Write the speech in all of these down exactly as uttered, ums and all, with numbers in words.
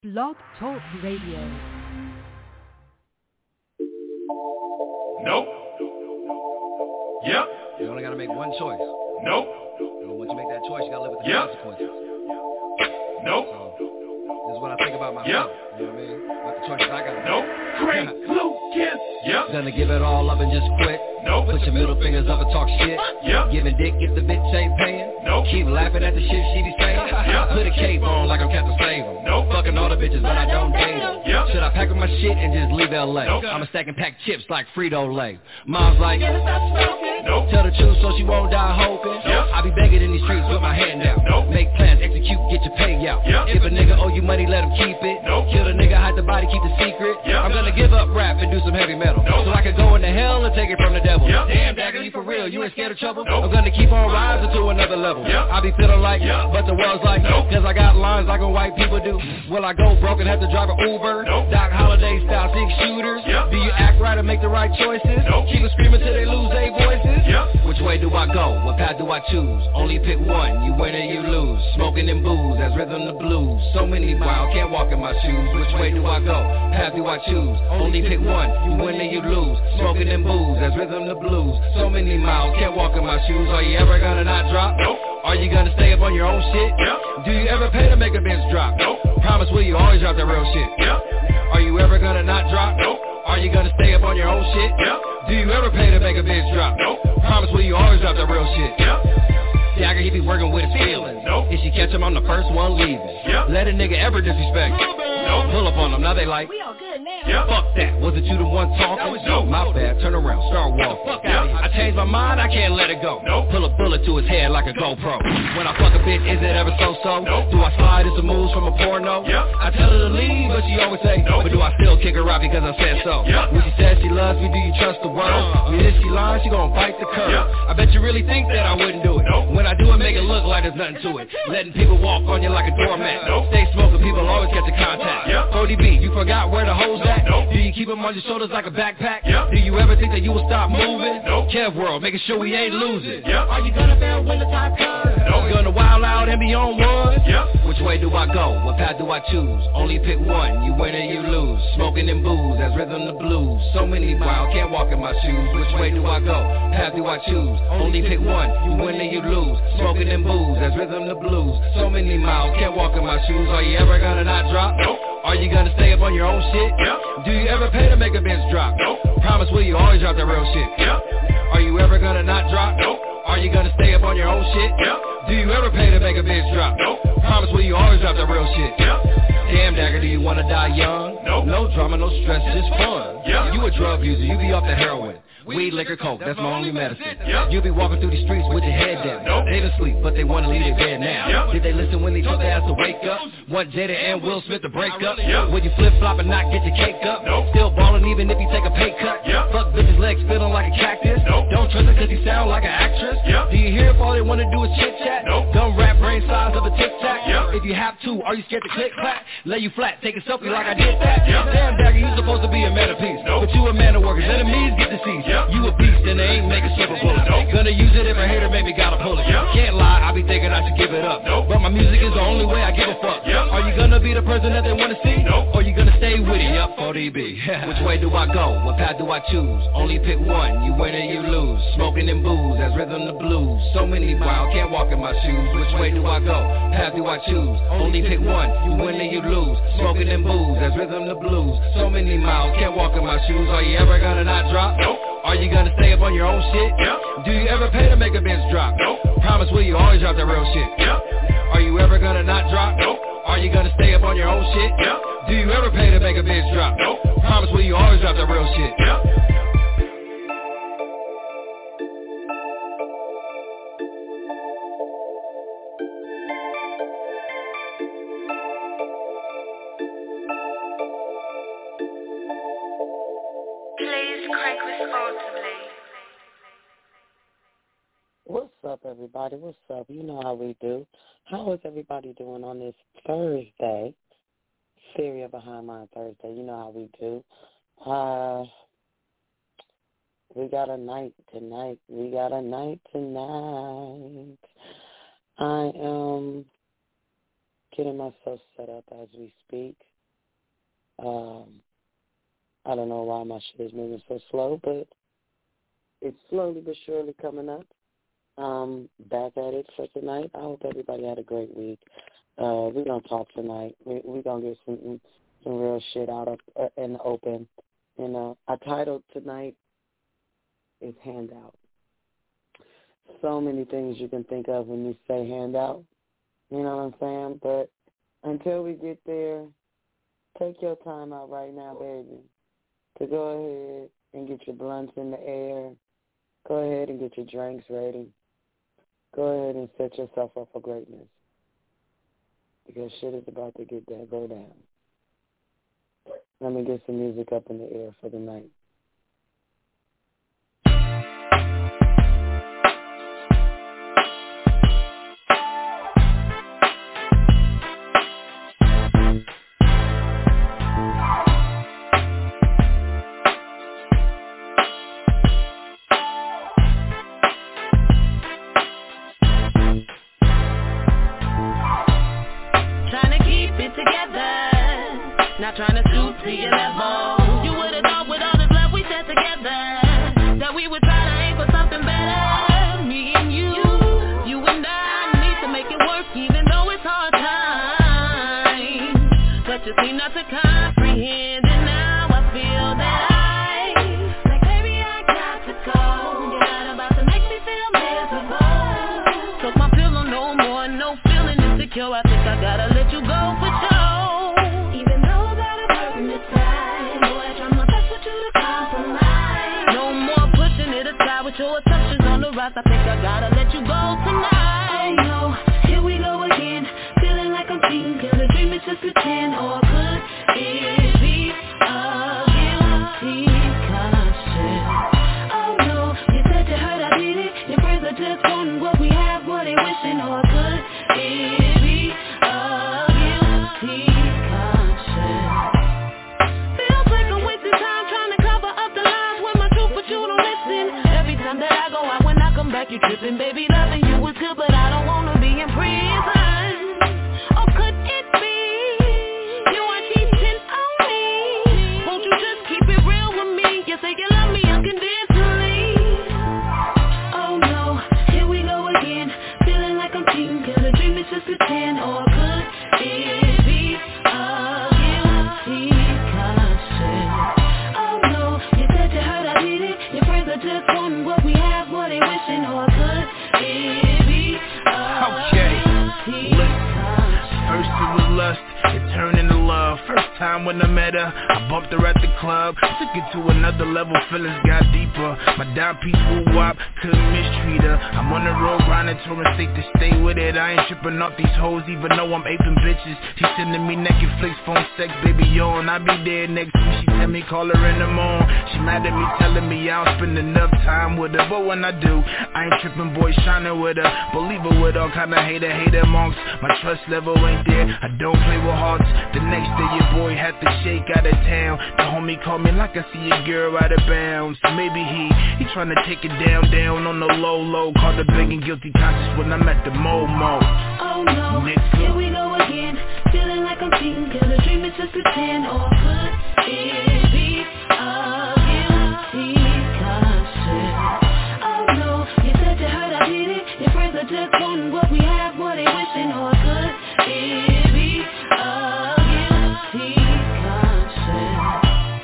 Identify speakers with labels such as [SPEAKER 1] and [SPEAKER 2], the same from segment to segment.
[SPEAKER 1] Blog Talk Radio.
[SPEAKER 2] Nope. Yep.
[SPEAKER 3] You only gotta make one choice.
[SPEAKER 2] Nope.
[SPEAKER 3] And once you make that choice, you gotta live with the
[SPEAKER 2] Yep.
[SPEAKER 3] consequences.
[SPEAKER 2] Nope.
[SPEAKER 3] So, this is what I think about myself.
[SPEAKER 2] Yep.
[SPEAKER 3] You know what I mean? What the choices I gotta make.
[SPEAKER 2] Nope. Great Lucas. Yep.
[SPEAKER 3] Gonna give it all up and just quit.
[SPEAKER 2] Nope.
[SPEAKER 3] Put your middle fingers up and talk shit.
[SPEAKER 2] Yep.
[SPEAKER 3] Giving dick if the bitch ain't paying.
[SPEAKER 2] Nope.
[SPEAKER 3] Keep laughing at the shit she be saying.
[SPEAKER 2] Yep.
[SPEAKER 3] Put a cape on like I'm Captain Sable.
[SPEAKER 2] Nope.
[SPEAKER 3] Fucking all the bitches, but I don't date them.
[SPEAKER 2] Yep.
[SPEAKER 3] Should I pack up my shit and just leave L A?
[SPEAKER 2] Nope.
[SPEAKER 3] I'ma stack and pack chips like Frito-Lay. Mom's like,
[SPEAKER 2] nope.
[SPEAKER 3] Tell the truth so she won't die hoping.
[SPEAKER 2] Yep.
[SPEAKER 3] I be begging in these streets with my hand out.
[SPEAKER 2] Nope.
[SPEAKER 3] Make plans, execute, get your payout.
[SPEAKER 2] Yep.
[SPEAKER 3] If a nigga owe you money, let him keep it.
[SPEAKER 2] Nope.
[SPEAKER 3] Kill the nigga, hide the body, keep the secret.
[SPEAKER 2] Yep.
[SPEAKER 3] I'm gonna give up rap and do some heavy metal.
[SPEAKER 2] Nope.
[SPEAKER 3] So I can go into hell and take it from the devil.
[SPEAKER 2] Yep.
[SPEAKER 3] Damn, Dagger, you for real? You ain't scared of trouble?
[SPEAKER 2] Nope.
[SPEAKER 3] I'm gonna keep on rising to another level.
[SPEAKER 2] Yep.
[SPEAKER 3] I be feeling like,
[SPEAKER 2] Yep.
[SPEAKER 3] but the world's like,
[SPEAKER 2] Nope.
[SPEAKER 3] Cause I got lines like a white people do. Will I go broke and have to drive an Uber?
[SPEAKER 2] Nope.
[SPEAKER 3] Doc Holiday style six shooters?
[SPEAKER 2] Yep.
[SPEAKER 3] Do you act right and make the right choices?
[SPEAKER 2] Nope.
[SPEAKER 3] Keep it screaming till they lose their voices?
[SPEAKER 2] Yep.
[SPEAKER 3] Which way do I go? What path do I choose? Only pick one, you win or you lose. Smoking and booze, that's rhythm the blues. So many miles, can't walk in my shoes. Which way do I go? Path do I choose? Only pick one, you win or you lose. Smoking and booze, that's rhythm the blues. So many miles, can't walk in my shoes. Are you ever gonna not drop?
[SPEAKER 2] Nope.
[SPEAKER 3] Are you gonna stay up on your own shit?
[SPEAKER 2] Yep.
[SPEAKER 3] Do you ever pay to make a bench drop?
[SPEAKER 2] Nope.
[SPEAKER 3] Promise will you always drop that real shit?
[SPEAKER 2] Yep.
[SPEAKER 3] Are you ever gonna not drop?
[SPEAKER 2] Nope.
[SPEAKER 3] Are you gonna stay up on your own shit?
[SPEAKER 2] Yep.
[SPEAKER 3] Do you ever pay to make a bitch drop?
[SPEAKER 2] Nope.
[SPEAKER 3] Promise will you always drop that real shit?
[SPEAKER 2] Yep.
[SPEAKER 3] Dagger, he be working with his feelings.
[SPEAKER 2] Nope.
[SPEAKER 3] If she catch him, I'm the first one leaving.
[SPEAKER 2] Yep.
[SPEAKER 3] Let a nigga ever disrespect.
[SPEAKER 2] Nope.
[SPEAKER 3] Pull up on them, now they like,
[SPEAKER 4] We all good now.
[SPEAKER 2] Yep.
[SPEAKER 3] fuck that, wasn't you the one talking?
[SPEAKER 2] That was you.
[SPEAKER 3] My bad, turn around, start walking.
[SPEAKER 2] fuck outta here.
[SPEAKER 3] I changed my mind, I can't let it go.
[SPEAKER 2] Nope.
[SPEAKER 3] Pull a bullet to his head like a GoPro. When I fuck a bitch, is it ever so-so?
[SPEAKER 2] Nope.
[SPEAKER 3] Do I slide into moves from a porno?
[SPEAKER 2] Yep.
[SPEAKER 3] I tell her to leave, but she always say,
[SPEAKER 2] Nope.
[SPEAKER 3] but do I still kick her out because I said so?
[SPEAKER 2] Yep.
[SPEAKER 3] When she says she loves me, do you trust the word?
[SPEAKER 2] Uh-uh.
[SPEAKER 3] I mean, if she lying, she gon' bite the curb.
[SPEAKER 2] Yep.
[SPEAKER 3] I bet you really think that I wouldn't do it.
[SPEAKER 2] Nope.
[SPEAKER 3] When I do it, make it look like there's nothing to it. Letting people walk on you like a doormat.
[SPEAKER 2] Nope.
[SPEAKER 3] Stay smoking, people always catch a contact.
[SPEAKER 2] Yep.
[SPEAKER 3] forty B, you forgot where the hoes at?
[SPEAKER 2] Nope.
[SPEAKER 3] Do you keep them on your shoulders like a backpack?
[SPEAKER 2] Yep.
[SPEAKER 3] Do you ever think that you will stop moving?
[SPEAKER 2] Nope.
[SPEAKER 3] Kev World, making sure we ain't losing.
[SPEAKER 2] Yep.
[SPEAKER 3] Are you gonna fail when the time comes?
[SPEAKER 2] Nope.
[SPEAKER 3] You gonna wild out and be on one?
[SPEAKER 2] Yep.
[SPEAKER 3] Which way do I go? What path do I choose? Only pick one, you win or you lose. Smoking and booze, that's rhythm the blues. So many miles, can't walk in my shoes. Which way do I go? Path do I choose? Only pick one, you win or you lose. Smoking and booze, that's rhythm the blues. So many miles, can't walk in my shoes. Are you ever gonna not drop?
[SPEAKER 2] Nope.
[SPEAKER 3] Are you gonna stay up on your own shit?
[SPEAKER 2] Yep.
[SPEAKER 3] Do you ever pay to make a bench drop?
[SPEAKER 2] Nope.
[SPEAKER 3] Promise will you always drop that real shit?
[SPEAKER 2] Yep.
[SPEAKER 3] Are you ever gonna not drop?
[SPEAKER 2] Nope.
[SPEAKER 3] Are you gonna stay up on your own shit?
[SPEAKER 2] Yep.
[SPEAKER 3] Do you ever pay to make a bitch drop?
[SPEAKER 2] Nope.
[SPEAKER 3] Promise will you always drop that real shit?
[SPEAKER 2] Yep.
[SPEAKER 3] Damn, Dagger, do you wanna die young?
[SPEAKER 2] Nope.
[SPEAKER 3] No drama, no stress, just fun.
[SPEAKER 2] Yep.
[SPEAKER 3] You a drug user, you be off the heroin. Weed, liquor, coke, that's my only medicine.
[SPEAKER 2] Yep.
[SPEAKER 3] You be walking through the streets with your head down.
[SPEAKER 2] Nope.
[SPEAKER 3] They done sleep, but they wanna leave their bed now.
[SPEAKER 2] Yep.
[SPEAKER 3] Did they listen when they told their ass to wake up? Want Jada and Will Smith to break up?
[SPEAKER 2] Yep.
[SPEAKER 3] Would you flip-flop and not get your cake up?
[SPEAKER 2] Nope.
[SPEAKER 3] Still ballin' even if you take a pay cut?
[SPEAKER 2] Yep.
[SPEAKER 3] Fuck bitches' legs spittin' like a cactus?
[SPEAKER 2] Nope.
[SPEAKER 3] Don't trust her cause you sound like an actress?
[SPEAKER 2] Yep.
[SPEAKER 3] Do you hear if all they wanna do is chit-chat?
[SPEAKER 2] Nope.
[SPEAKER 3] Dumb rap brain size of a tic-tac?
[SPEAKER 2] Yep.
[SPEAKER 3] If you have to, are you scared to click-clack? Lay you flat, take a selfie like I did that?
[SPEAKER 2] Yep.
[SPEAKER 3] Damn, Dagger, you supposed to be a man of peace.
[SPEAKER 2] Nope.
[SPEAKER 3] But you a man of workers, enemies get deceased.
[SPEAKER 2] Yep.
[SPEAKER 3] You a beast and they ain't making silver bullets.
[SPEAKER 2] Nope.
[SPEAKER 3] Gonna use it if a hater maybe gotta pull it.
[SPEAKER 2] Yep.
[SPEAKER 3] Can't lie, I be thinking I should give it up.
[SPEAKER 2] Nope.
[SPEAKER 3] But my music is the only way I give a fuck.
[SPEAKER 2] Yep.
[SPEAKER 3] Are you gonna be the person that they wanna see?
[SPEAKER 2] Nope.
[SPEAKER 3] Or you gonna stay with it? Yup, forty B. Which way do I go? What path do I choose? Only pick one, you win or you lose. Smoking and booze, that's rhythm the blues. So many miles, can't walk in my shoes. Which way do I go? Path do I choose? Only pick one, you win or you lose. Smoking and booze, that's rhythm the blues. So many miles, can't walk in my shoes. Are you ever gonna not drop?
[SPEAKER 2] Nope.
[SPEAKER 3] Are you gonna stay up on your own shit?
[SPEAKER 2] Yep.
[SPEAKER 3] Do you ever pay to make a bench drop?
[SPEAKER 2] Nope.
[SPEAKER 3] Promise will you always drop that real shit?
[SPEAKER 2] Yep.
[SPEAKER 3] Are you ever gonna not drop?
[SPEAKER 2] Nope.
[SPEAKER 3] Are you gonna stay up on your own shit?
[SPEAKER 2] Yep.
[SPEAKER 3] Do you ever pay to make a bitch drop?
[SPEAKER 2] Nope.
[SPEAKER 3] Promise will you always drop that real shit?
[SPEAKER 2] Yep.
[SPEAKER 5] Please crank responsibly.
[SPEAKER 6] What's up, everybody? What's up? You know how we do. How is everybody doing on this Thursday? Syria Behind Mine Thursday. You know how we do. Uh, we got a night tonight. We got a night tonight. I am getting myself set up as we speak. Um, I don't know why my shit is moving so slow, but it's slowly but surely coming up. Um, back at it for tonight. I hope everybody had a great week. Uh, we're going to talk tonight. We're we going to get some some real shit out of, uh, in the open. You know, our title tonight is Handout. So many things you can think of when you say handout. You know what I'm saying? But until we get there, take your time out right now, baby, to go ahead and get your blunts in the air. Go ahead and get your drinks ready. Go ahead and set yourself up for greatness. Because shit is about to get that go down. Let me get some music up in the air for the night.
[SPEAKER 1] Trying to stoop to your level. You would've thought with all this love we set together that we would try to aim for something better. Me and you, you and I need to make it work even though it's hard times. But you seem not to comprehend, and now I feel that I, like baby I got to go. You're not about to make me feel miserable. Took my pillow, no more, no feeling insecure. I think I gotta let you go for sure. Your assumptions on the rise, I think I gotta let you go tonight. Oh no, here we go again. Feeling like I'm cheating, cause the dream is just pretend. Or could it be a guilty conscience? Oh no, you said you heard I did it. Your friends are just wanting what we have, what they wishing. Or could it be a guilty conscience? Feels like I'm wasting time trying to cover up the lies with my truth, but you don't listen. Time that I go out, when I come back you tripping. Baby, loving you was good, but I don't wanna be in prison. Or could it be you are cheating on me? Won't you just keep it real with me? You say you love me unconditionally. Oh no, here we go again. Feeling like I'm cheating, cause the dream is just pretend. Or could it be a guilty conscience? Oh no, you said you heard I did it. Your friends are just wanting what we have, what they wishing. Or could it be
[SPEAKER 4] okay, listen. First it was lust, it turned into love. First time when I met her, I bumped her at the club. Took it to another level, feelings got deeper. My down piece woo wop, couldn't mistreat her. I'm on the road grinding, touring state to stay with it. I ain't tripping off these hoes, even though I'm aping bitches. She sending me naked flicks, phone sex, baby on. I be there next week, she tell me call her in the morning. She mad at me, telling me I don't spend enough time with her. But when I do, I ain't tripping, boy, shining with her. Believe her with all kind of hater, hater monks. My trust level ain't there, I don't play with hearts. The next day your boy had to shake out of town. The homie called me like I see a girl out of bounds. So maybe he, he tryna take it down, down on the low, low. Called the begging guilty conscious when I'm at the Momo.
[SPEAKER 1] Oh no, nigga, here we go again. Feeling like I'm cheating, cause the dream is just pretend. Or could it be a guilty conscience? Oh no, you said you heard I did it. Your friends are just wanting what we have, what they wishing. Or could it be a guilty conscience?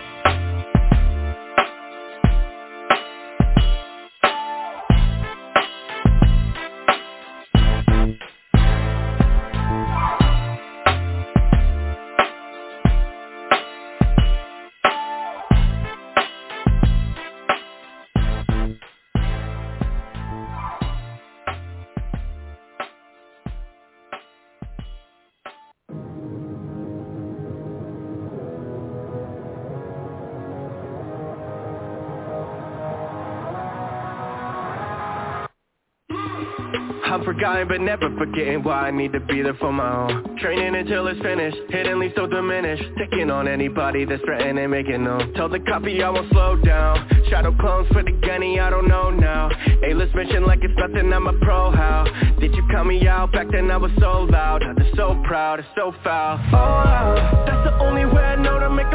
[SPEAKER 7] I'm forgotten but never forgetting why I need to be there for my own. Training until it's finished, hidden leaves don't diminish. Taking on anybody that's threatening, making known. Tell the copy I won't slow down. Shadow clones for the gunny, I don't know now. A-list mention like it's nothing, I'm a pro. How did you cut me out? Back then I was so loud. Now they're so proud, it's so foul. Oh, wow. That's the only way I know to make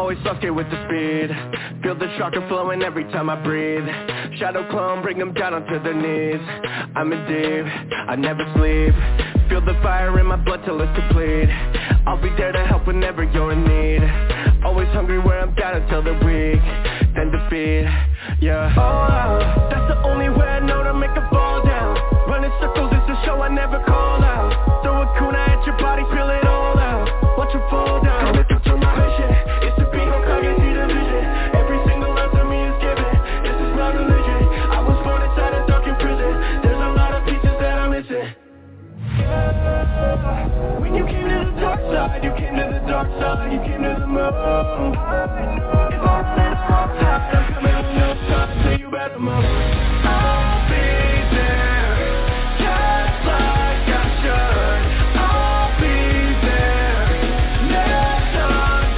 [SPEAKER 7] always lost it with the speed. Feel the chakra flowing every time I breathe. Shadow clone, bring them down onto their knees. I'm in deep, I never sleep. Feel the fire in my blood till it's complete. I'll be there to help whenever you're in need. Always hungry where I'm down until they're weak. Then defeat, yeah. Oh, that's the only way I know to make a fall down. Running circles is a show I never call out. Throw a kuna at your body, feel it all out. Watch it fall down. Listen to my vision. It's the beat on Kage, see the vision. Every single love to me is given. This is my religion. I was born inside a dark prison. There's a lot of pieces that I'm missing. When you came to the dark side, you came to the dark side, you came to the moon. If I'm running off high, I'm coming with no time, so you better move. I'll be there, just like I should. I'll be there, never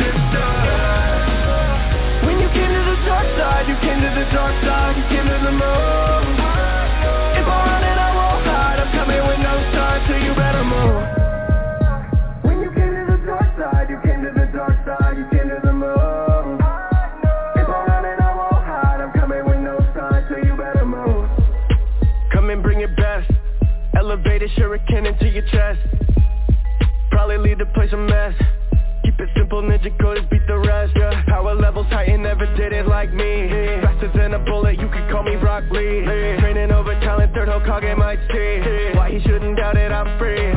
[SPEAKER 7] understood. When you came to the dark side, you came to the dark side, you came to the moon. If I'm running, I won't hide, I'm coming with no time, so you better move. When you came to the dark side, you came to the dark side, you came to the moon. If I'm running, I won't hide, I'm coming with no sign, so you better move. Come and bring your best. Elevated shuriken into your chest. Probably leave the place a mess. Keep it simple, ninja coders beat the rest, yeah. Power levels heightened, never did it like me. Faster than a bullet, you can call me Rock Lee. Training over talent, third Hokage might see. Why he shouldn't doubt it, I'm free.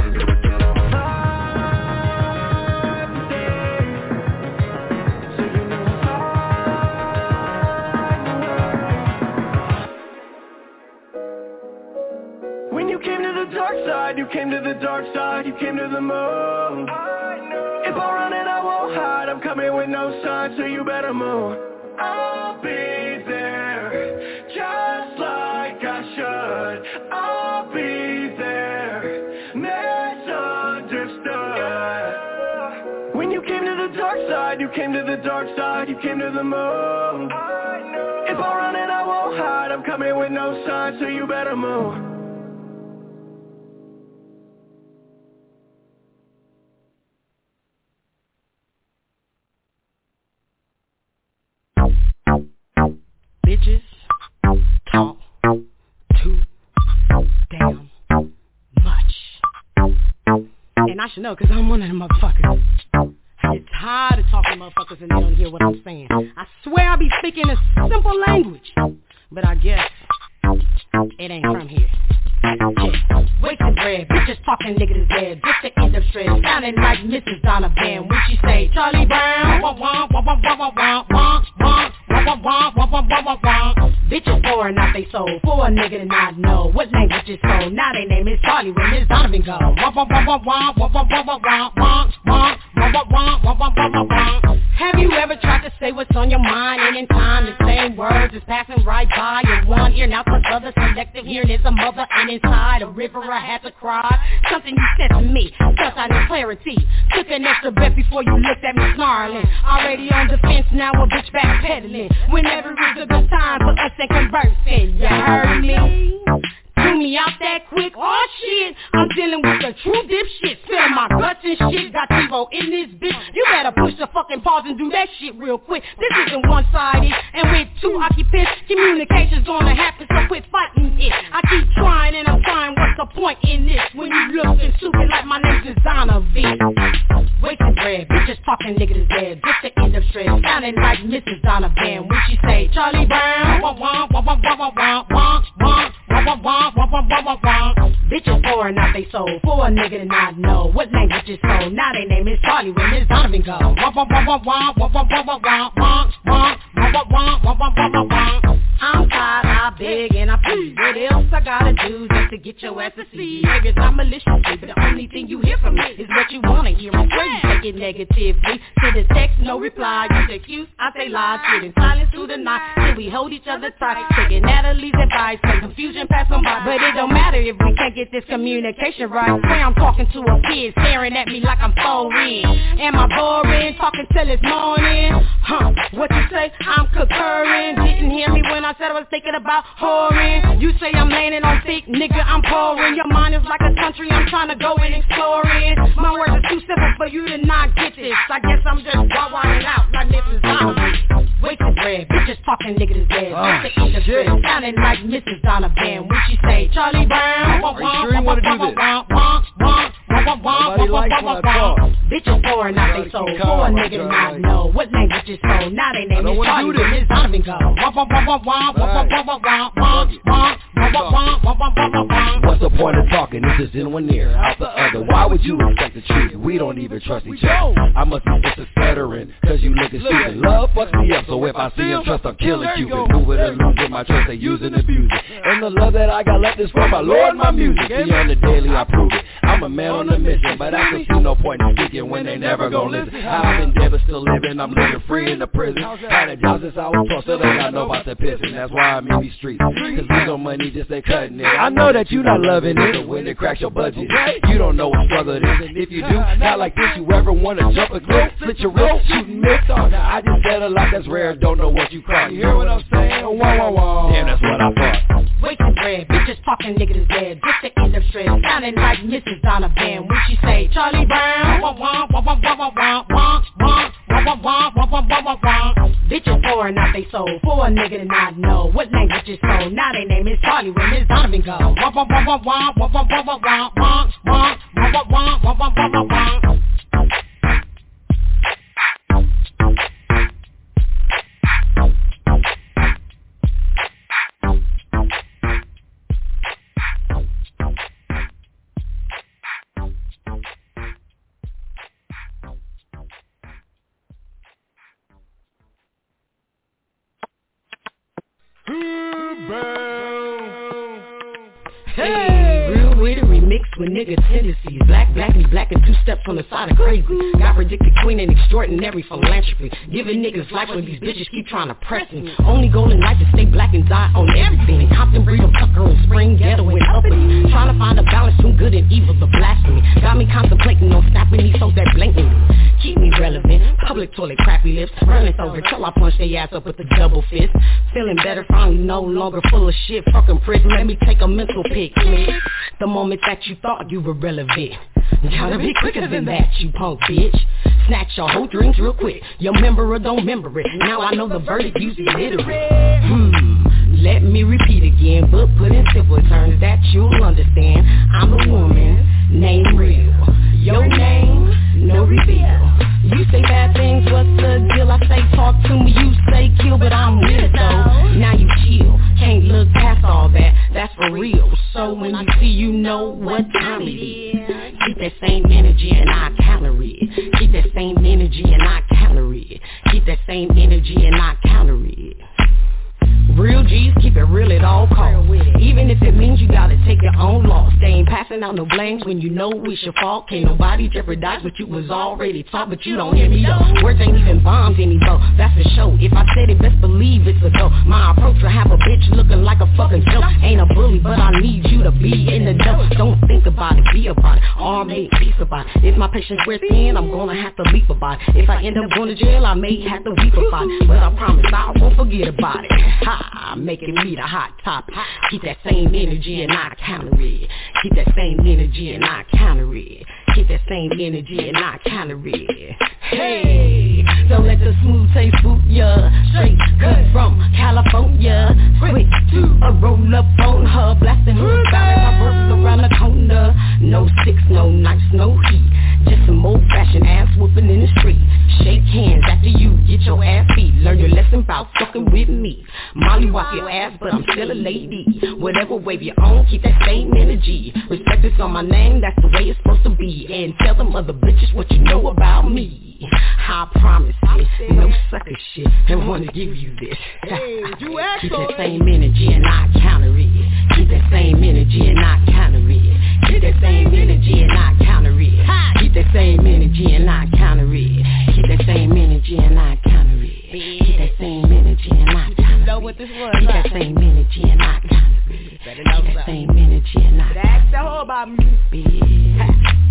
[SPEAKER 7] When you came to the dark side, you came to the dark side, you came to the moon. If I'm running, I won't hide, I'm coming with no sign, so you better move. I'll be there, just like I should. I'll be there, misunderstood. When you came to the dark side, you came to the dark side, you came to the moon. If I'm running, I won't hide, I'm coming with no sign, so you better move.
[SPEAKER 8] Bitches talk too damn much. And I should know, cause I'm one of them motherfuckers. I get tired of talking to motherfuckers and they don't hear what I'm saying. I swear I be speaking a simple language, but I guess it ain't from here. Yeah. Wasting bread, bitches talking nigga is dead. Just the industry, sounding like Missus Donovan when she say Charlie Brown, wah wah wah wah wah wah wah wah wah wah wah wah wah wah wah. Bitches pouring out they soul for a nigga to not know what language is sold. Now they name is Charlie when Miss Donovan go. Wah wah wah wah wah wah wah wah wah wah wah wah wah wah wah wah wah wah. Have you ever tried to say what's on your mind and in time the same words is passing right by your one ear now plus other selective hearing is a mother and inside a river I had to cry. Something you said to me, felt I need clarity. Took an extra breath before you looked at me snarling. Already on defense, now a bitch backpedaling. Whenever it's a good time for us and conversing. You heard me? Threw me out that quick, oh shit. I'm dealing with the true dipshit. Spill my guts and shit, got TiVo in this bitch. You better push the fucking pause and do that shit real quick. This isn't one-sided, and with two occupants, communication's gonna happen, so quit fighting it. I keep trying and I'm trying, what's the point in this? When you looking stupid like my name's is Donovan. Wasting bread, bitches talking nigga is dead. Just the industry, sounding like Missus Donovan when she say Charlie Brown, wah wah wah wah wah wah wah wah wah wah wah wah wah wah wah. Bitches pouring out they soul for a nigga to not know what language is sold. Now they name is Charlie when Miss Donovan go. Wah wah wah wah wah wah wah wah wah wah wah wah wah wah wah wah wah wah. I'm tired, I beg and I plead. What else I gotta do just to get your ass to sleep? Maybe it's not maliciously, but the only thing you hear from me is what you wanna hear. I swear you take it negatively. Send a text, no reply. You say excuse, I say lies. Sit in silence through the night till we hold each other tight. Taking Natalie's advice, no confusion pass on by. But it don't matter if we can't get this communication right. Swear I'm talking to a kid staring at me like I'm foreign. Am I boring? Talking till it's morning. Huh, what you say? I'm concurring. Didn't hear me when I said I was thinking about whoring. You say I'm landing on thick, nigga, I'm pouring. Your mind is like a country, I'm trying to go and explore it. My words are too simple for you to not get this. I guess I'm just wah-wahing out like Miss Missus Donovan. Wasting bread, bitches talking niggas dead.
[SPEAKER 3] Oh,
[SPEAKER 8] Just to eat the
[SPEAKER 3] shit.
[SPEAKER 8] bread, sounding like Missus Donovan. When she say, Charlie Brown,
[SPEAKER 3] Are you sure you wanna do this? Nobody likes when I talk.
[SPEAKER 8] Bitches pouring out they soul. For a nigga not know what language is sold. Now they name is Charlie when Miss Donovan go.
[SPEAKER 3] What's the point of talking? This is in one ear, out the other. Why would you expect the truth? We don't even trust each other. I must be just a stuttering, cause you looking stupid. Love fucks me up, so if I see him trust, I'm killing Cupid. Move it and lose it, my trust, they use and abuse it. And the love that I got left is for my Lord, my music. See on the daily, I prove it. I'm a man on a mission, but I can see no point in speaking when they never gon' listen. I've been dead but still living, I'm living free in the prison. Had a job since I was twelve, so they got know about the pissing. That's why I'm in these streets, cause we no money, just they cutting it. I know that you not loving it, but when it cracks your budget, you don't know what struggle it is. And if you do, not like this, you ever wanna jump a cliff, split your wrist, shooting myths on. Now I just said a lot that's rare, don't know what you call. You hear what I'm saying? Wah, wah, wah. Damn, that's what I thought.
[SPEAKER 8] Wasting bread, bitches talking niggas dead. Just to end the stress, sounding like Missus Donovan. When she say, Charlie Brown, wah, wah, wah, wah, wah, wah, wah, wah, wah, wah, wah, wah, wah, wah, wah. Bitches pouring out they soul. For a nigga to not know what language is sold. Now they name is Charlie when Miss Donovan go. Wah, wah, wah, wah, wah, wah, wah, wah, wah, wah, wah, wah, wah, wah, wah, wah, wah, wah. Hey, real way to remix with nigga tendencies. Black, black, and black and two steps on the side of crazy. God predicted queen and extraordinary philanthropy. Giving niggas life when these bitches keep trying to press me. Only goal in life is stay black and die on everything. Compton, breed, Tucker, and Spring, Ghetto, and uppity. Trying to find a balance between good and evil, the blasphemy. Got me contemplating on snapping these souls that blatantly keep me relevant. Public toilet, crappy lips. Running over till I punch their ass up with a double fist. Feeling better, finally no longer full of shit. Fucking prison, let me take a mental pic. The moment that you thought you were relevant, gotta be quicker than that, you punk bitch. Snatch your whole dreams real quick. You remember or don't remember it. Now I know the verdict, you's illiterate. Hmm, let me repeat again, but put in simple terms that you'll understand. I'm a woman named Real. Your name, no reveal. You say bad things, what's the deal? I say talk to me, you say kill, but I'm with it though. Now you chill, can't look past all that, that's for real. So when you see, you know what time it is. Keep that same energy and I counter it. Keep that same energy and I counter it. Keep that same energy and I counter it. Real G's keep it real at all costs. Even if it means you gotta take your own loss. They ain't passing out no blames when you know it's your fault. Can't nobody jeopardize what you was already taught, but you don't hear me though. Words ain't even bombs anymore, that's a show. If I said it, best believe it's a go. My approach will have a bitch looking like a fucking joke. Ain't a bully, but I need you to be in the dough. Don't think about it, be about it. Arm me, peace about it. If my patience wears thin, I'm gonna have to leap about it. If I end up going to jail, I may have to weep about it. But I promise I won't forget about it. Ha, making me the hot topic. Keep that same energy and I counter it. Keep that same energy and I counter it. Keep that same energy and I counter it. Hey, don't let the smooth taste fool ya. Straight cut from California. Quick to a roll up on her. Blasting her about as I work around the corner. No six, no knives, no heat. Just some old fashioned ass whooping in the street. Shake hands after you get your ass beat. Learn your lesson about fucking with me. Molly walk your ass, but I'm still a lady. Whatever wave you're on, keep that same energy. Respect is on my name, that's the way it's supposed to be. And tell them other bitches what you know about me. I promise it, no sucker shit, I wanna give you this. Keep that same energy and I counter it. Keep that same energy and I counter it. Keep that same energy and I counter it. Keep that same energy and I counter it. Keep that same energy and I counter it. Keep that same energy and I counter it. Know what this was? Keep that same energy and I counter it. Keep that same energy and I counter it. Ask the whole about me. I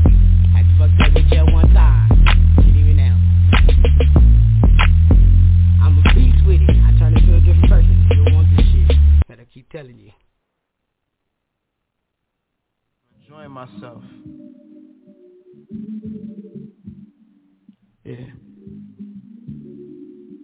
[SPEAKER 8] fucked up with you one time. You hear me now? I'm a beast with it. I turn into a different person. You don't want this shit. Better keep telling you.
[SPEAKER 4] Enjoying myself. Yeah.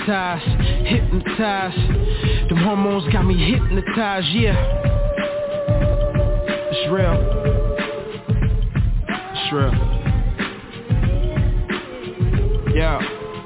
[SPEAKER 9] hypnotized, hypnotized. Them hormones got me hypnotized, yeah. It's real. It's real. Yeah.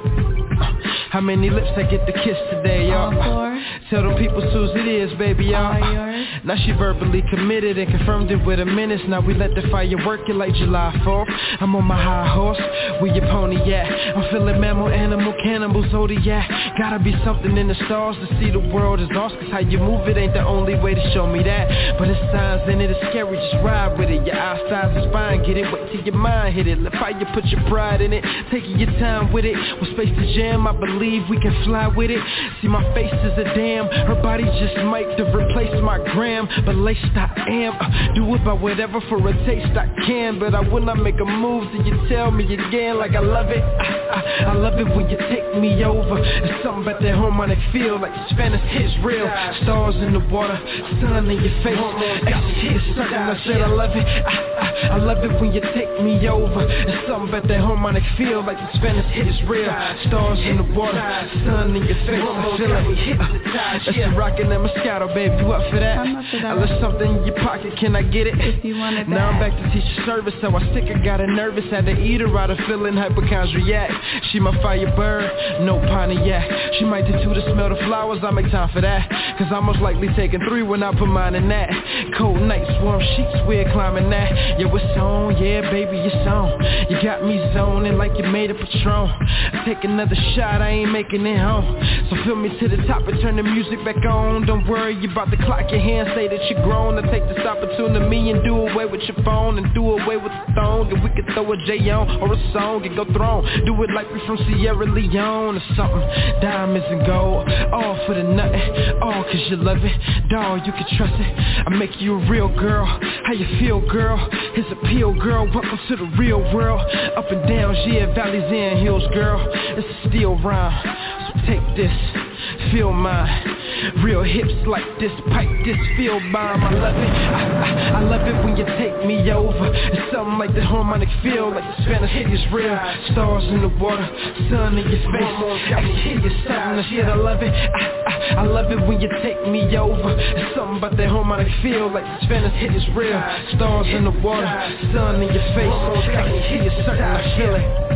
[SPEAKER 9] How many lips I get to kiss today, y'all? Tell them people Suze it is, baby, y'all. Now she verbally committed and confirmed it with a menace. Now we let the fire work it like July fourth. I'm on my high horse, where your pony at? I'm feeling mammal, animal, cannibal, zodiac. Gotta be something in the stars to see the world is lost. Cause how you move it ain't the only way to show me that. But it's signs in it, it's scary, just ride with it. Your eye size is fine, get it, wait till your mind hit it. Let fire put your pride in it, taking your time with it. With space to jam, I believe we can fly with it. See my face is a damn, her body just might to replace my gram. But laced I am, uh, do it by whatever for a taste I can. But I will not make a move till you tell me again like I love it. I, I, I love it when you take me over. There's something about that harmonic feel, like the Spanish hits real. Stars in the water, sun in your face. It's something I said I love it. I, I, I love it when you take me over. There's something about that harmonic feel, like the Spanish hits real. Stars in the water, sun in your face. I feel like uh, that's the rockin' and Moscato, baby. You up for that? I left something in your pocket, can I get it? If you want it now back. I'm back to teacher service, so I sick, I got her nervous. Had to eat her out of feeling hypochondriac. She my firebird, no Pontiac. She might do two to smell the flowers, I make time for that. Cause I'm most likely taking three when I put mine in that. Cold nights, warm sheets, we're climbing that. Yo, it's on, yeah baby, it's on. You got me zoning like you made a Patron. Take another shot, I ain't making it home. So fill me to the top and turn the music back on. Don't worry about the clock, your hands say that you're grown. I take this opportunity and do away with your phone and do away with the thong. And we could throw a J on or a song and go thrown. Do it like we from Sierra Leone or something. Diamonds and gold, all for the nothing. All cause you love it, dawg, you can trust it. I make you a real girl, how you feel girl? Here's appeal girl, welcome to the real world. Up and down, yeah, valleys and hills girl. It's a steel rhyme, so take this, feel mine. Real hips like this, pipe this, feel bomb. I love it, I, I, I love it when you take me over. It's something like the harmonic feel, like the Spanish hit is real. Stars in the water, sun in your face. I can hear you something, I said I love it. I, I, I love it when you take me over. It's something about that harmonic feel, like the Spanish hit is real. Stars in the water, sun in your face. I can hear you something, I feel it.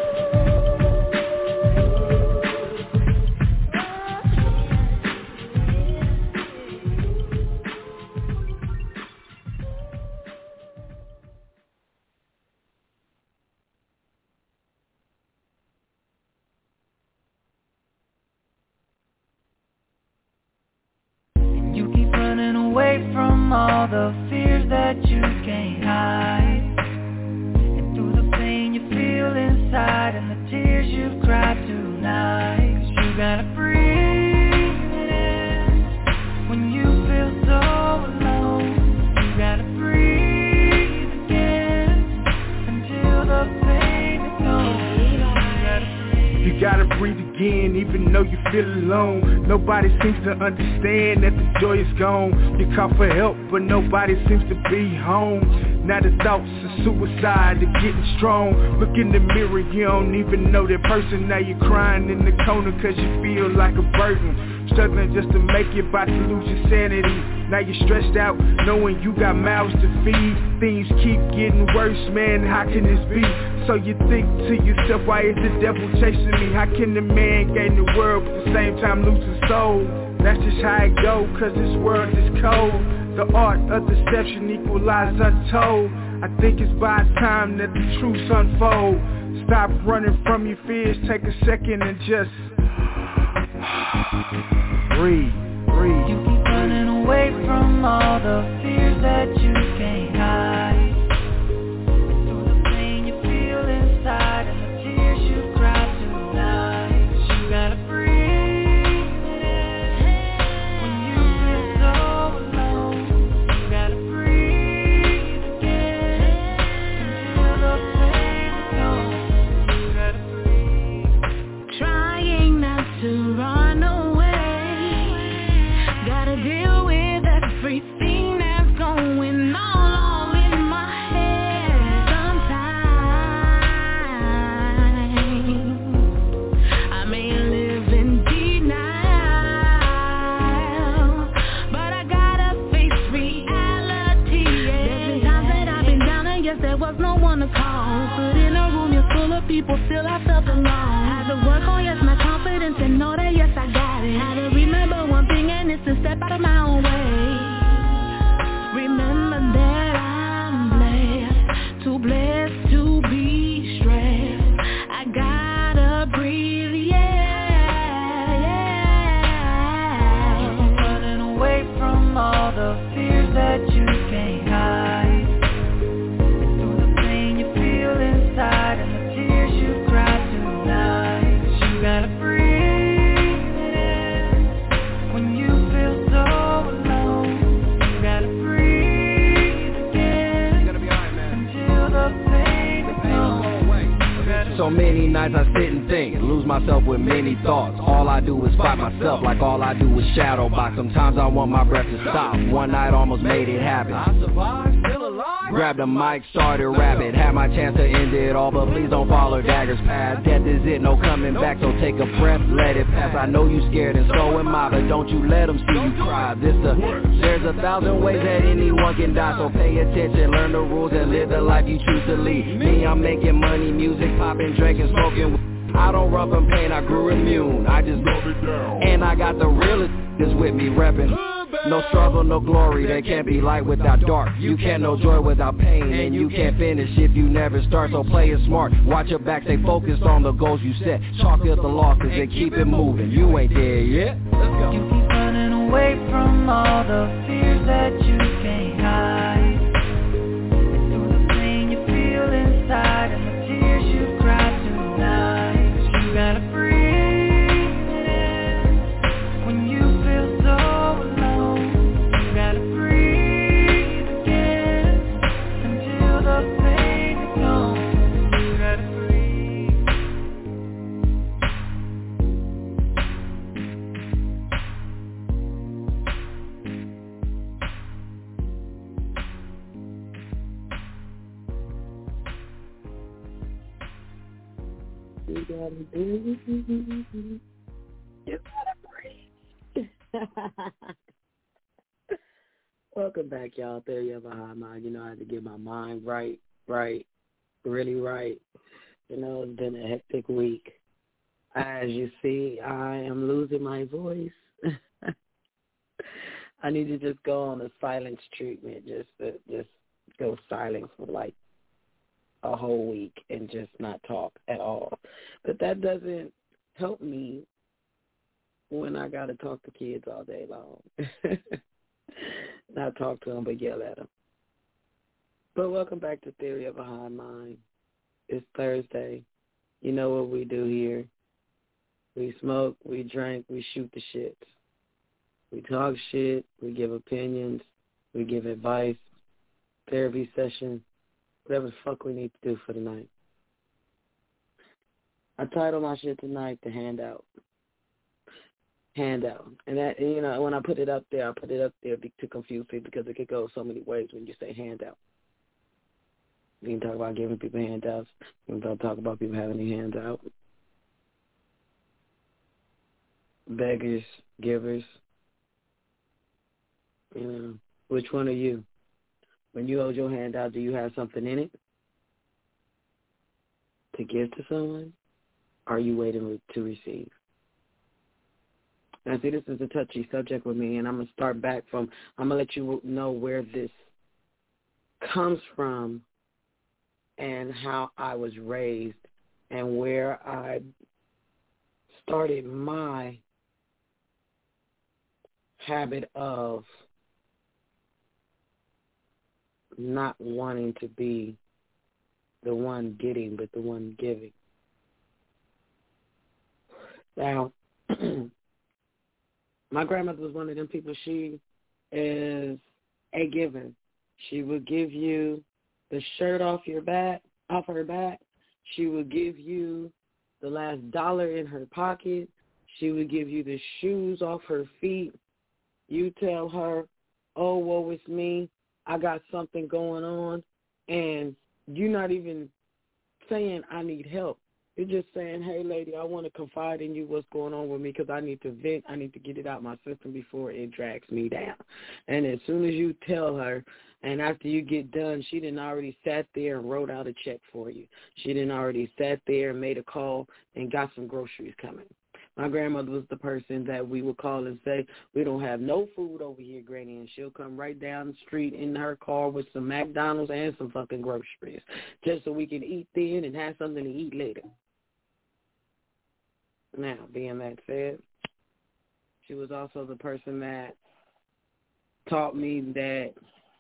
[SPEAKER 10] From all the fears that you can't hide, and through the pain you feel inside and the tears you've cried tonight. 'Cause you gotta breathe it in when you feel so alone. You gotta breathe again until the pain is gone.
[SPEAKER 4] You gotta breathe again, even though you feel alone. Nobody seems to understand that the joy is gone. You call for help, but nobody seems to be home. Now the thoughts of suicide are getting strong. Look in the mirror, you don't even know that person. Now you're crying in the corner cause you feel like a burden. Struggling just to make it, about to lose your sanity. Now you're stressed out, knowing you got mouths to feed. Things keep getting worse, man, how can this be? So you think to yourself, why is the devil chasing me? How can the man gain the world but at the same time lose his soul? That's just how it go, cause this world is cold. The art of deception equalize untold. I think it's by time that the truths unfold. Stop running from your fears, take a second and just breathe, breathe.
[SPEAKER 10] You keep running away from all the fears that you can't hide. Through the pain you feel inside and the tears you cry tonight. 'Cause you gotta breathe when you feel so alone. You gotta breathe again until the pain is gone. You gotta breathe.
[SPEAKER 1] Trying not to run away, gotta deal with everything that's going on. on the call. Stood in a room, you're full of people, still I felt alone. Had to work on, yes, my confidence and know that, yes, I got it. Had to remember one thing, and it's to step out of my own way. Remember that I'm blessed, too blessed to be stressed. I gotta breathe, yeah, yeah.
[SPEAKER 10] Keep running away from all the fears that you can't hide. Through the pain you feel inside and the tears you cry tonight. You gotta breathe in when you feel so alone. You gotta breathe again.
[SPEAKER 3] You gotta be alright, man.
[SPEAKER 10] Until the pain is gone.
[SPEAKER 3] So many nights I sit and think and lose myself with many thoughts. All I do is fight myself, like all I do is shadow box. Sometimes I want my breath to stop. One night almost made it happen. I survived, still alive. Grabbed a mic, started rapping. Had my chance to end it all, but please don't follow Dagger's path. Death is it, no coming back, so take a breath, let it pass. I know you scared and so am I, but don't you let them see you cry. This a, there's a thousand ways that anyone can die, so pay attention, learn the rules and live the life you choose to lead. Me, I'm making money, music, popping, drinking, smoking. I don't run from pain, I grew immune. I just love it down. And I got the realest niggas with me reppin'. No struggle, no glory, there can't be light without dark. You can't know joy without pain, and you can't finish if you never start. So play it smart, watch your back, stay focused on the goals you set. Chalk up the losses and keep it moving. You ain't there yet. Let's go.
[SPEAKER 10] You keep running away from all the fears that you can't hide. Through the pain you feel inside and the tears you cry tonight. You gotta breathe in when you feel so alone. You gotta breathe again until the pain is gone. You gotta breathe.
[SPEAKER 6] You gotta breathe. You gotta breathe. Welcome back, y'all. There you have a high mind. You know, I had to get my mind right, right, really right. You know, it's been a hectic week. As you see, I am losing my voice. I need to just go on a silence treatment, just to, just go silent for like a whole week and just not talk at all. But that doesn't help me when I got to talk to kids all day long. Not talk to them, but yell at them. But welcome back to Theory of a High Mind. It's Thursday. You know what we do here. We smoke, we drink, we shoot the shit. We talk shit, we give opinions, we give advice, therapy session, whatever the fuck we need to do for the night. I titled my shit tonight, The Handout. Handout. And that, you know, when I put it up there, I put it up there to confuse people because it could go so many ways when you say handout. We can talk about giving people handouts. We can talk about people having a handout. Beggars, givers. You know, which one are you? When you hold your hand out, do you have something in it to give to someone? Or are you waiting to receive? Now, see, this is a touchy subject with me, and I'm going to start back from, I'm going to let you know where this comes from and how I was raised and where I started my habit of not wanting to be the one getting, but the one giving. Now, my grandmother was one of them people. She is a giver. She would give you the shirt off your back, off her back. She would give you the last dollar in her pocket. She would give you the shoes off her feet. You tell her, oh, woe is me, I got something going on, and you're not even saying I need help. You're just saying, hey, lady, I want to confide in you what's going on with me because I need to vent. I need to get it out my system before it drags me down. And as soon as you tell her, and after you get done, she done already sat there and wrote out a check for you. She done already sat there and made a call and got some groceries coming. My grandmother was the person that we would call and say, we don't have no food over here, Granny, and she'll come right down the street in her car with some McDonald's and some fucking groceries just so we can eat then and have something to eat later. Now, being that said, she was also the person that taught me that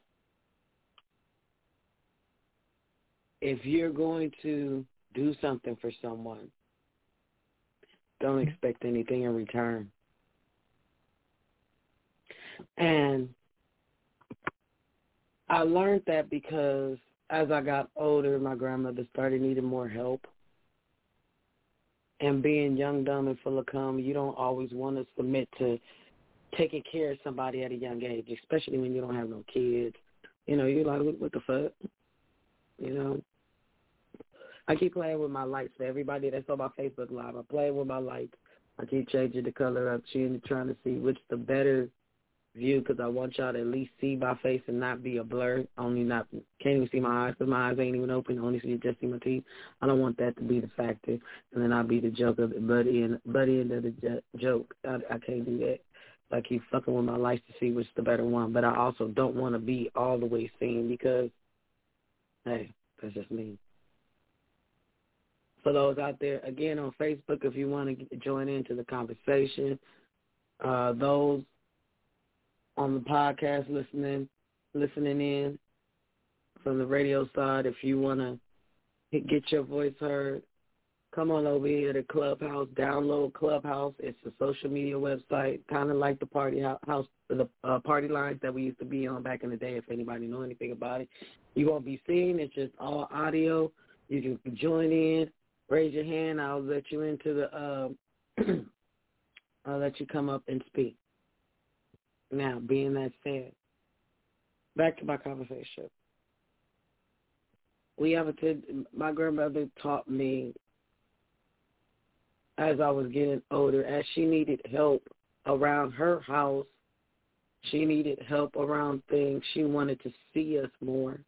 [SPEAKER 6] if you're going to do something for someone, don't expect anything in return. And I learned that because as I got older, my grandmother started needing more help. And being young, dumb, and full of cum, you don't always want to submit to taking care of somebody at a young age, especially when you don't have no kids. You know, you're like, what, what the fuck? You know? I keep playing with my lights for everybody that's on my Facebook Live. I play with my lights. I keep changing the color up, trying to see which the better view because I want y'all to at least see my face and not be a blur. Only not can't even see my eyes because my eyes ain't even open. Only see just see my teeth. I don't want that to be the factor, and then I'll be the joke of it. Buddy and buddy end of the j- joke. I, I can't do that. I keep fucking with my lights to see which the better one, but I also don't want to be all the way seen because, hey, that's just me. For those out there, again, on Facebook, if you want to join into the conversation, uh, those on the podcast listening, listening in from the radio side, if you want to get your voice heard, come on over here to Clubhouse. Download Clubhouse. It's a social media website, kind of like the party house, the uh, party lines that we used to be on back in the day. If anybody know anything about it, you won't be seen. It's just all audio. You can join in. Raise your hand. I'll let you into the. Uh, I'll let you come up and speak. Now, being that said, back to my conversation. We have a. T- my grandmother taught me as I was getting older, as she needed help around her house. She needed help around things. She wanted to see us more.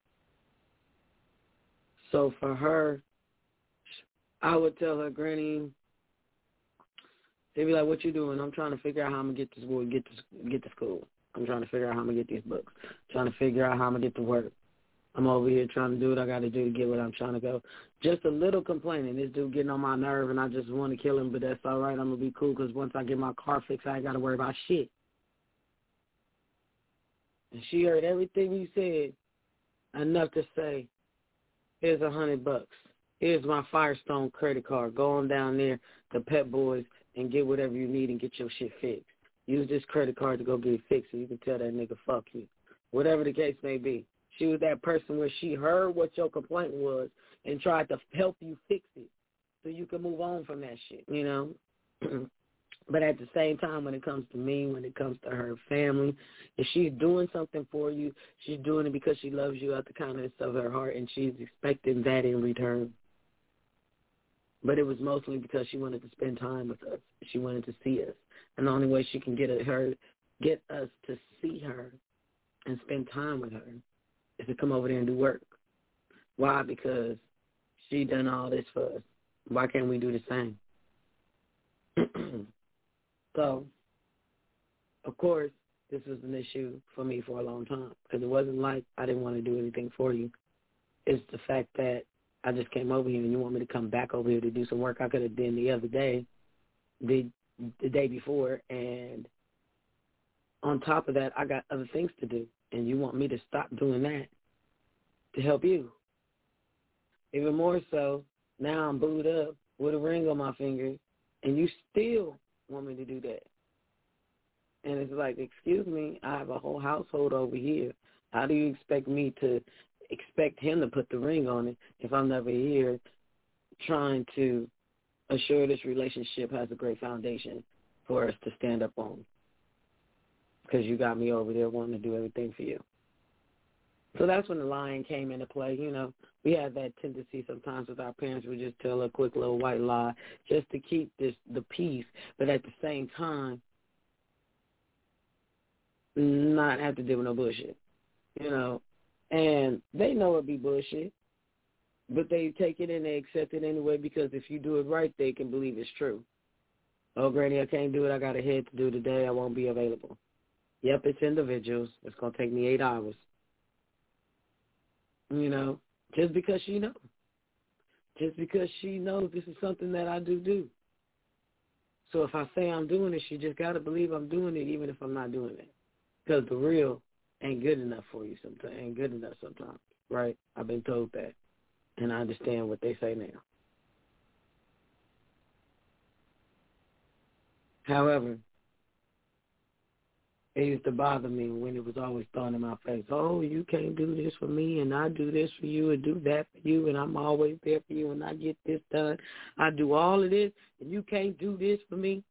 [SPEAKER 6] So for her, I would tell her, Granny, they'd be like, what you doing? I'm trying to figure out how I'm going to get to school, get to, get to school. I'm trying to figure out how I'm going to get these books. I'm trying to figure out how I'm going to get to work. I'm over here trying to do what I got to do to get where I'm trying to go. Just a little complaining. This dude getting on my nerve, and I just want to kill him, but that's all right. I'm going to be cool because once I get my car fixed, I ain't got to worry about shit. And she heard everything you said enough to say, here's a hundred bucks. Here's my Firestone credit card. Go on down there to Pep Boys and get whatever you need and get your shit fixed. Use this credit card to go get it fixed so you can tell that nigga fuck you. Whatever the case may be. She was that person where she heard what your complaint was and tried to help you fix it so you can move on from that shit, you know? But at the same time, when it comes to me, when it comes to her family, if she's doing something for you, she's doing it because she loves you out the kindness of her heart, and she's expecting that in return. But it was mostly because she wanted to spend time with us. She wanted to see us. And the only way she can get her, get us to see her and spend time with her is to come over there and do work. Why? Because she done all this for us. Why can't we do the same? So, of course, this was an issue for me for a long time because it wasn't like I didn't want to do anything for you. It's the fact that I just came over here and you want me to come back over here to do some work I could have done the other day, the, the day before, and on top of that, I got other things to do, and you want me to stop doing that to help you. Even more so, now I'm booed up with a ring on my finger, and you still want me to do that. And it's like, excuse me, I have a whole household over here. How do you expect me to expect him to put the ring on it if I'm never here trying to assure this relationship has a great foundation for us to stand up on? Because you got me over there wanting to do everything for you. So that's when the lying came into play. You know, we have that tendency sometimes with our parents. We just tell a quick little white lie just to keep this the peace, but at the same time, not have to deal with no bullshit. You know, and they know it be bullshit, but they take it and they accept it anyway because if you do it right, they can believe it's true. Oh, Granny, I can't do it. I got a head to do today. I won't be available. Yep, it's individuals. It's going to take me eight hours. You know, just because she knows. Just because she knows this is something that I do do. So if I say I'm doing it, she just got to believe I'm doing it even if I'm not doing it. Because the real ain't good enough for you sometimes. Ain't good enough sometimes, right? I've been told that, and I understand what they say now. However, it used to bother me when it was always thrown in my face. Oh, you can't do this for me, and I do this for you and do that for you, and I'm always there for you, and I get this done. I do all of this, and you can't do this for me.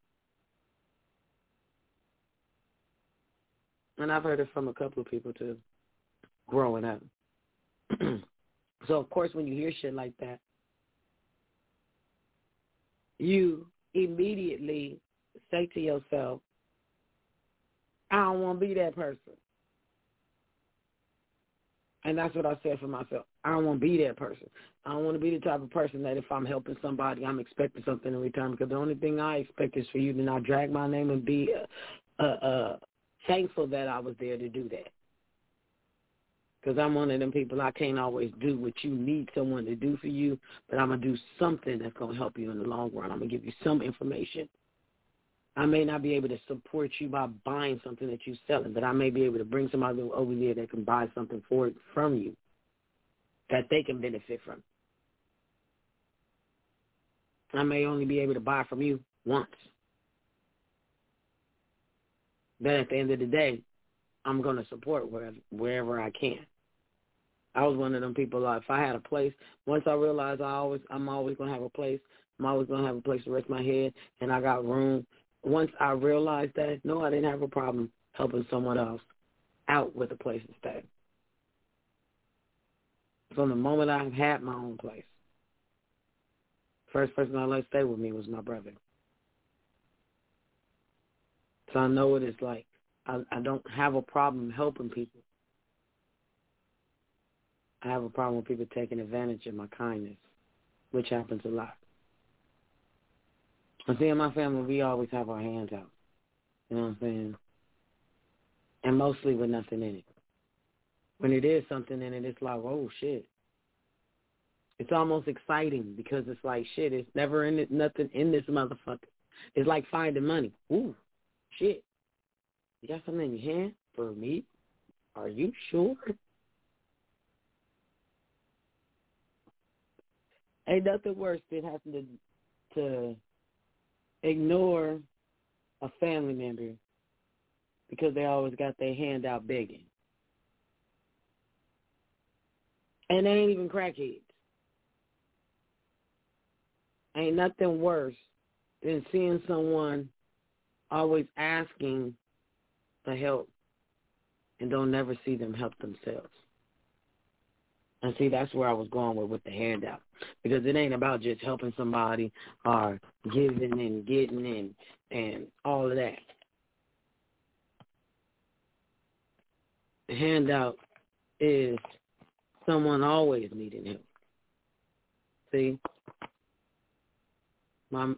[SPEAKER 6] And I've heard it from a couple of people, too, growing up. So, of course, when you hear shit like that, you immediately say to yourself, I don't want to be that person. And that's what I said for myself. I don't want to be that person. I don't want to be the type of person that if I'm helping somebody, I'm expecting something in return, because the only thing I expect is for you to not drag my name and be uh, uh, uh, thankful that I was there to do that. Because I'm one of them people, I can't always do what you need someone to do for you, but I'm going to do something that's going to help you in the long run. I'm going to give you some information. I may not be able to support you by buying something that you're selling, but I may be able to bring somebody over there that can buy something for it from you that they can benefit from. I may only be able to buy from you once. But at the end of the day, I'm going to support wherever, wherever I can. I was one of them people, like, if I had a place, once I realized I always, I'm always going to have a place, I'm always going to have a place to rest my head, and I got room. Once I realized that, no, I didn't have a problem helping someone else out with a place to stay. From the moment I had my own place, first person I let stay with me was my brother. So I know what it's like. I, I don't have a problem helping people. I have a problem with people taking advantage of my kindness, which happens a lot. I see in my family, we always have our hands out. You know what I'm saying? And mostly with nothing in it. When it is something in it, it's like, oh, shit. It's almost exciting because it's like, shit, it's never in it, nothing in this motherfucker. It's like finding money. Ooh, shit. You got something in your hand for me? Are you sure? Ain't nothing worse than having to, to ignore a family member because they always got their hand out begging. And they ain't even crackheads. Ain't nothing worse than seeing someone always asking for help and don't never see them help themselves. And see, that's where I was going with, with the handout. Because it ain't about just helping somebody or giving and getting and, and all of that. The handout is someone always needing help. See? My,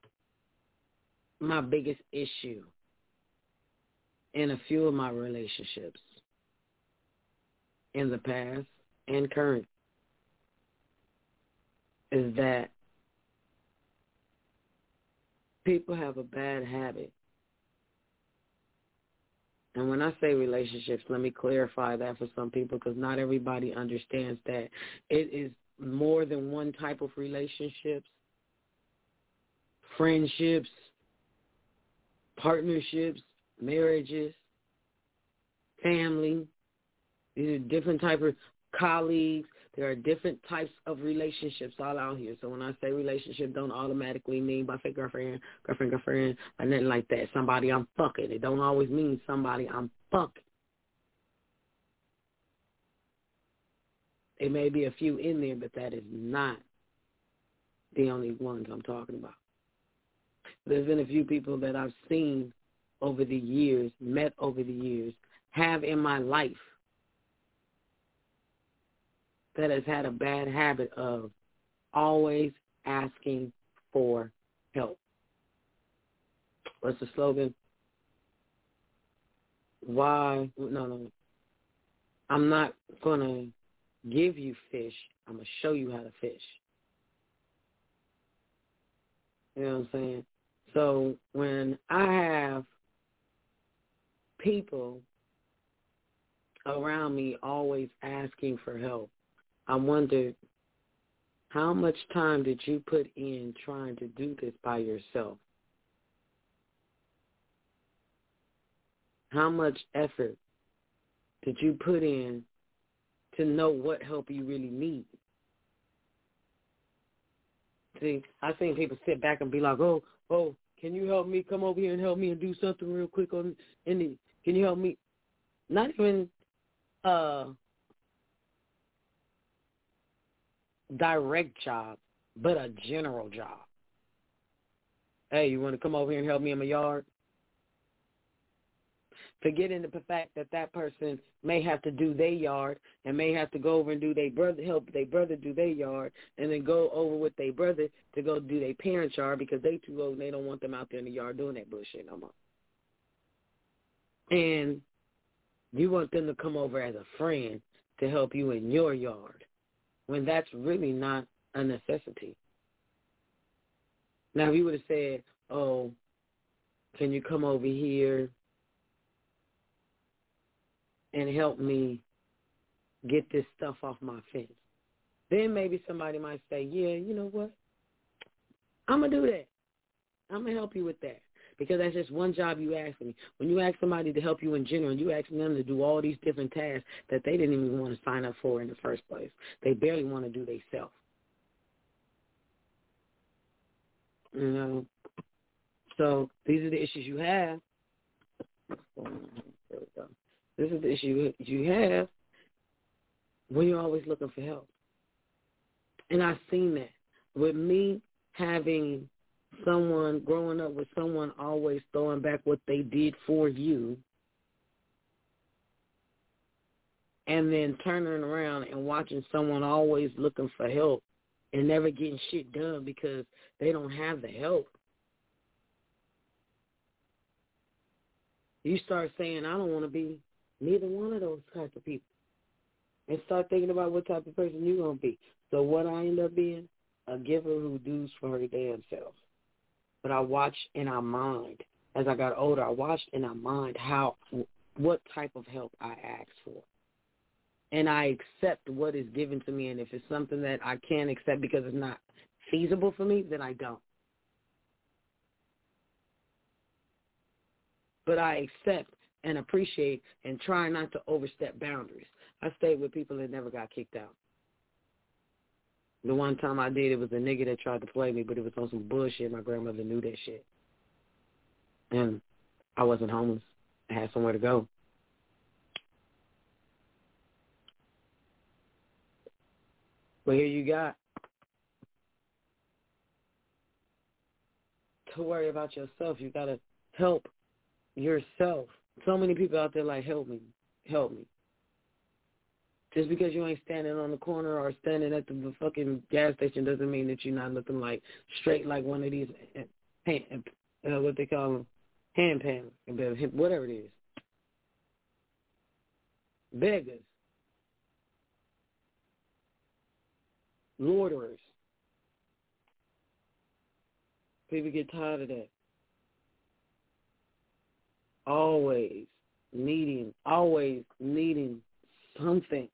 [SPEAKER 6] my biggest issue in a few of my relationships in the past and current is that people have a bad habit. And when I say relationships, let me clarify that for some people because not everybody understands that it is more than one type of relationships, friendships, partnerships, marriages, family. These are different types of colleagues. There are different types of relationships all out here. So when I say relationship, don't automatically mean boyfriend, girlfriend, girlfriend, girlfriend, or nothing like that. Somebody I'm fucking. It don't always mean somebody I'm fucking. It may be a few in there, but that is not the only ones I'm talking about. There's been a few people that I've seen over the years, met over the years, have in my life that has had a bad habit of always asking for help. What's the slogan? Why? No, no. I'm not going to give you fish. I'm going to show you how to fish. You know what I'm saying? So when I have people around me always asking for help, I wonder, how much time did you put in trying to do this by yourself? How much effort did you put in to know what help you really need? See, I've seen people sit back and be like, oh, oh, can you help me? Come over here and help me and do something real quick on in the, can you help me? Not even uh direct job, but a general job. Hey, you want to come over here and help me in my yard? Forgetting the fact that that person may have to do their yard and may have to go over and do their brother, help their brother do their yard, and then go over with their brother to go do their parents' yard because they too old and they don't want them out there in the yard doing that bullshit no more. And you want them to come over as a friend to help you in your yard when that's really not a necessity. Now, if you would have said, oh, can you come over here and help me get this stuff off my fence, then maybe somebody might say, yeah, you know what, I'm going to do that. I'm going to help you with that. Because that's just one job you ask me. When you ask somebody to help you in general, you ask them to do all these different tasks that they didn't even want to sign up for in the first place. They barely want to do themselves. You know? So these are the issues you have. There we go. This is the issue you have when you're always looking for help. And I've seen that. With me having someone, growing up with someone always throwing back what they did for you, and then turning around and watching someone always looking for help and never getting shit done because they don't have the help. You start saying, I don't want to be neither one of those type of people. And start thinking about what type of person you're going to be. So what I end up being? A giver who does for her damn self. But I watched in our mind, as I got older, I watched in our mind how, what type of help I asked for. And I accept what is given to me. And if it's something that I can't accept because it's not feasible for me, then I don't. But I accept and appreciate and try not to overstep boundaries. I stayed with people that never got kicked out. The one time I did, it was a nigga that tried to play me, but it was on some bullshit. My grandmother knew that shit. And I wasn't homeless. I had somewhere to go. But here you got to worry about yourself. You got to help yourself. So many people out there like, help me, help me. Just because you ain't standing on the corner or standing at the fucking gas station doesn't mean that you're not looking like straight like one of these, hand, uh, what they call them, hand panels, whatever it is. Beggars. Loiterers. People get tired of that. Always needing, always needing something.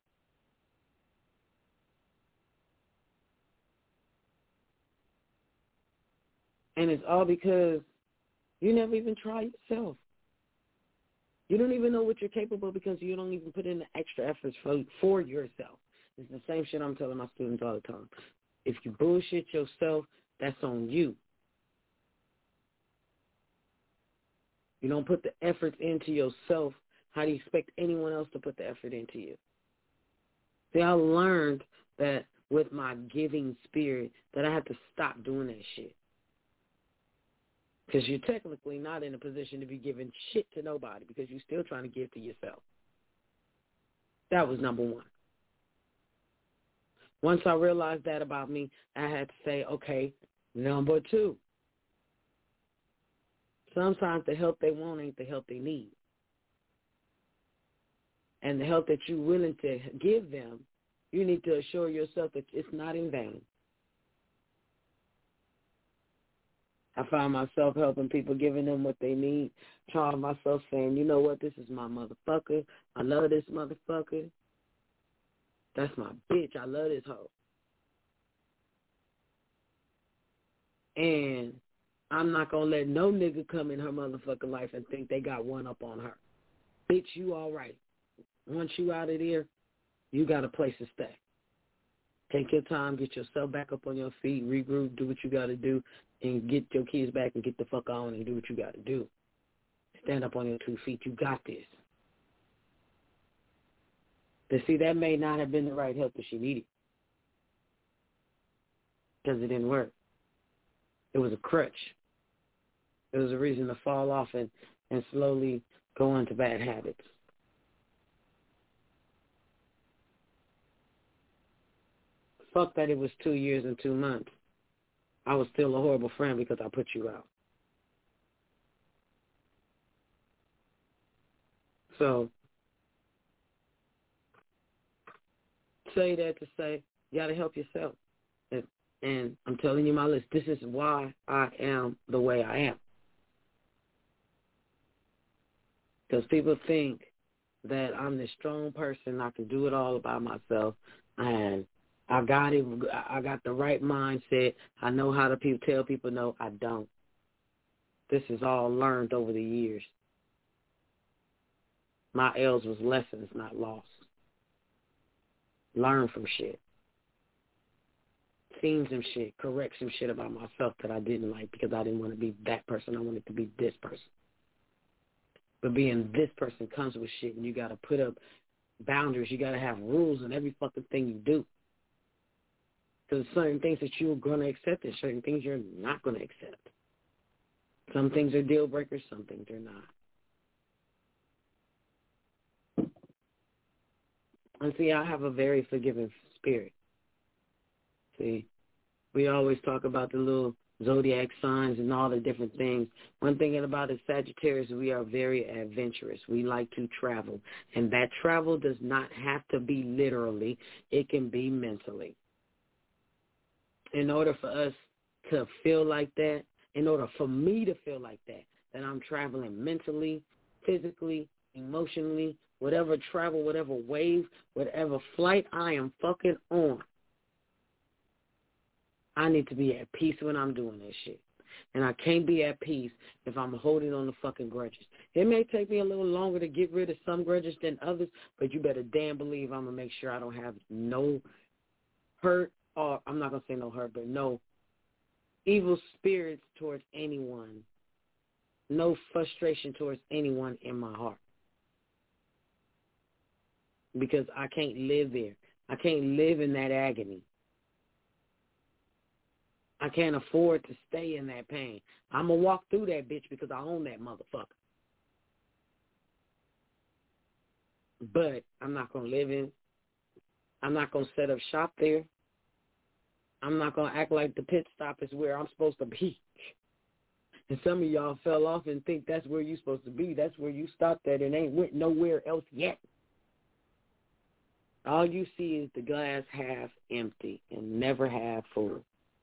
[SPEAKER 6] And it's all because you never even try yourself. You don't even know what you're capable of because you don't even put in the extra efforts for, for yourself. It's the same shit I'm telling my students all the time. If you bullshit yourself, that's on you. You don't put the efforts into yourself, how do you expect anyone else to put the effort into you? See, I learned that with my giving spirit that I had to stop doing that shit. Because you're technically not in a position to be giving shit to nobody because you're still trying to give to yourself. That was number one. Once I realized that about me, I had to say, okay, number two. Sometimes the help they want ain't the help they need. And the help that you're willing to give them, you need to assure yourself that it's not in vain. I find myself helping people, giving them what they need, trying myself saying, you know what, this is my motherfucker. I love this motherfucker. That's my bitch. I love this hoe. And I'm not going to let no nigga come in her motherfucking life and think they got one up on her. Bitch, you all right. Once you out of there, you got a place to stay. Take your time, get yourself back up on your feet, regroup, do what you got to do, and get your kids back and get the fuck on and do what you got to do. Stand up on your two feet. You got this. But see, that may not have been the right help that she needed because it didn't work. It was a crutch. It was a reason to fall off and, and slowly go into bad habits. Fuck that it was two years and two months. I was still a horrible friend because I put you out. So, say that to say, you got to help yourself. And, and I'm telling you my list. This is why I am the way I am. Because people think that I'm this strong person, I can do it all by myself, and I got it. I got the right mindset. I know how to pe- tell people no, I don't. This is all learned over the years. My L's was lessons, not loss. Learn from shit. Seen some shit. Correct some shit about myself that I didn't like because I didn't want to be that person. I wanted to be this person. But being this person comes with shit, and you got to put up boundaries. You got to have rules in every fucking thing you do. Because certain things that you're going to accept and certain things you're not going to accept. Some things are deal breakers, some things are not. And see, I have a very forgiving spirit. See, we always talk about the little zodiac signs and all the different things. One thing about the Sagittarius, we are very adventurous. We like to travel. And that travel does not have to be literally. It can be mentally. In order for us to feel like that, in order for me to feel like that, that I'm traveling mentally, physically, emotionally, whatever travel, whatever wave, whatever flight I am fucking on, I need to be at peace when I'm doing that shit. And I can't be at peace if I'm holding on to fucking grudges. It may take me a little longer to get rid of some grudges than others, but you better damn believe I'm going to make sure I don't have no hurt, or I'm not going to say no hurt, but no evil spirits towards anyone, no frustration towards anyone in my heart. Because I can't live there. I can't live in that agony. I can't afford to stay in that pain. I'm going to walk through that bitch because I own that motherfucker. But I'm not going to live in. I'm not going to set up shop there. I'm not going to act like the pit stop is where I'm supposed to be. And some of y'all fell off and think that's where you're supposed to be. That's where you stopped at and ain't went nowhere else yet. All you see is the glass half empty and never half full.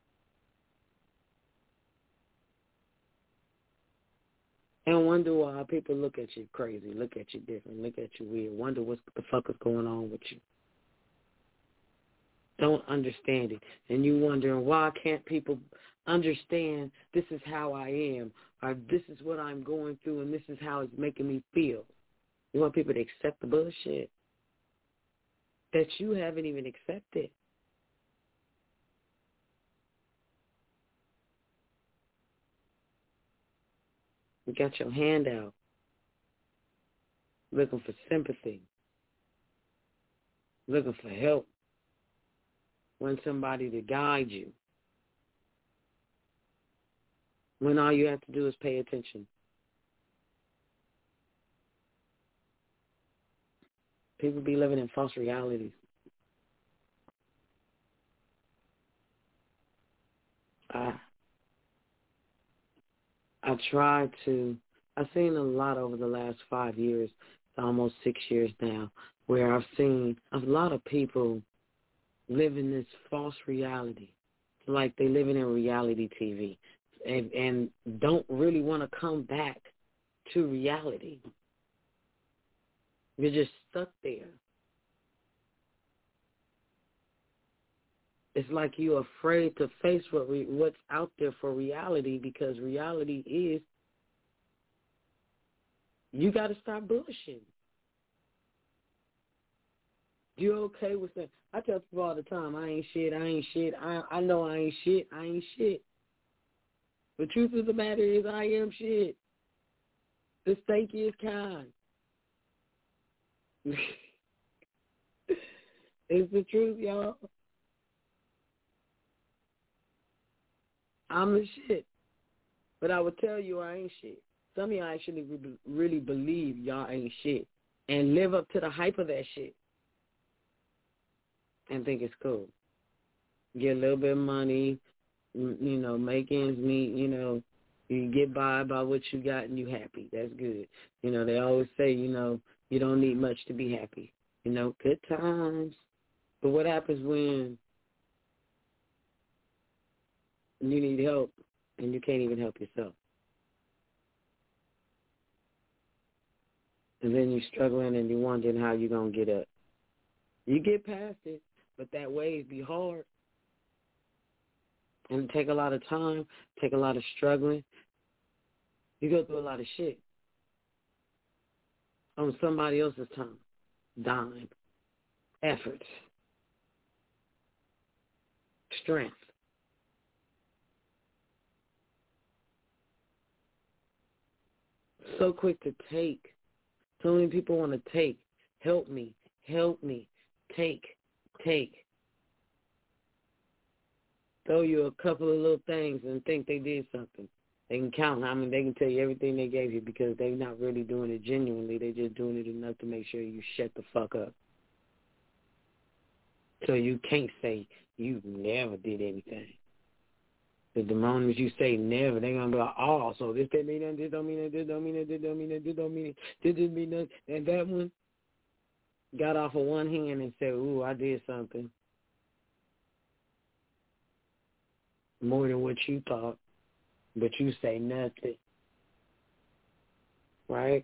[SPEAKER 6] And wonder why people look at you crazy, look at you different, look at you weird, wonder what the fuck is going on with you. Don't understand it. And you wondering, why can't people understand this is how I am, or this is what I'm going through, and this is how it's making me feel. You want people to accept the bullshit that you haven't even accepted. You got your hand out, looking for sympathy. looking for help, want somebody to guide you, when all you have to do is pay attention. People be living in false realities. I, I try to, I've seen a lot over the last five years, almost six years now, where I've seen a lot of people live in this false reality, like they living in reality T V, and, and don't really want to come back to reality. You're just stuck there. It's like you're afraid to face what we, what's out there for reality, because reality is you got to stop bullshitting. You okay with that? I tell people all the time, I ain't shit, I ain't shit. I I know I ain't shit, I ain't shit. The truth of the matter is I am shit. The steak is kind. It's the truth, y'all. I'm the shit. But I would tell you I ain't shit. Some of y'all actually really believe y'all ain't shit and live up to the hype of that shit and think it's cool. Get a little bit of money, you know, make ends meet, you know, you get by by what you got and you happy. That's good. You know, they always say, you know, you don't need much to be happy. You know, good times. But what happens when you need help and you can't even help yourself? And then you're struggling and you're wondering how you're going to get up. You get past it, but that wave be hard. And take a lot of time, take a lot of struggling. You go through a lot of shit on somebody else's time, dime, effort, strength. So quick to take. So many people want to take. Help me, help me, take, take. Throw you a couple of little things and think they did something. They can count. I mean, they can tell you everything they gave you because they're not really doing it genuinely. They're just doing it enough to make sure you shut the fuck up. So you can't say you never did anything. Because the moment you say never, they're going to be like, oh, so this don't mean that, this don't mean that, this don't mean that, this don't mean that, this don't mean that, this didn't mean that. And that one got off of one hand and said, ooh, I did something. More than what you thought, but you say nothing, right?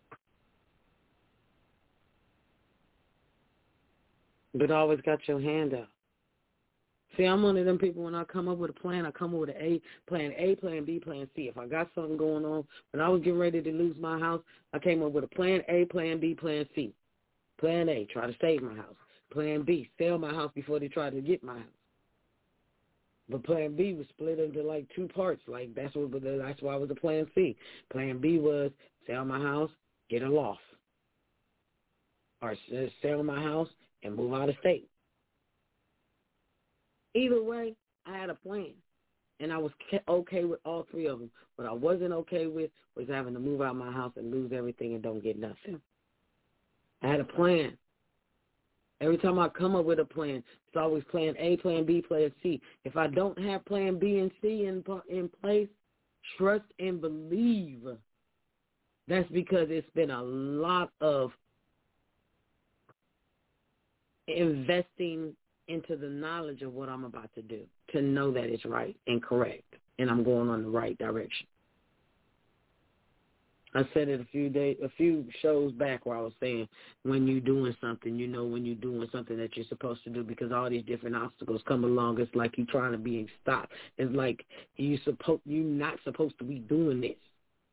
[SPEAKER 6] But always got your hand out. See, I'm one of them people, when I come up with a plan, I come up with an A, plan A, plan B, plan C. If I got something going on, when I was getting ready to lose my house, I came up with a plan A, plan B, plan C. Plan A, try to save my house. Plan B, sell my house before they try to get my house. But Plan B was split into like two parts. Like that's what that's why it was a Plan C. Plan B was sell my house, get a loft, or sell my house and move out of state. Either way, I had a plan, and I was okay with all three of them. What I wasn't okay with was having to move out of my house and lose everything and don't get nothing. I had a plan. Every time I come up with a plan, it's always plan A, plan B, plan C. If I don't have plan B and C in in place, trust and believe that's because it's been a lot of investing into the knowledge of what I'm about to do to know that it's right and correct and I'm going on the right direction. I said it a few days, a few shows back where I was saying when you're doing something, you know when you're doing something that you're supposed to do because all these different obstacles come along. It's like you're trying to be stopped. It's like you supposed you're not supposed to be doing this,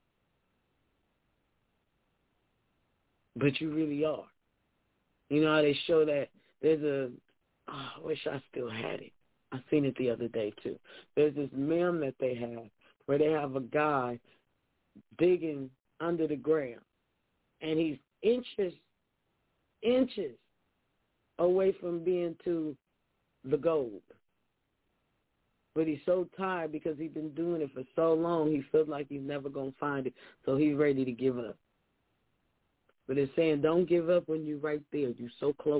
[SPEAKER 6] but you really are. You know how they show that there's a. Oh, I wish I still had it. I seen it the other day too. There's this meme that they have where they have a guy digging under the ground, and he's inches, inches away from being to the gold. But he's so tired because he's been doing it for so long, he feels like he's never going to find it, so he's ready to give up. But it's saying don't give up when you're right there. You're so close.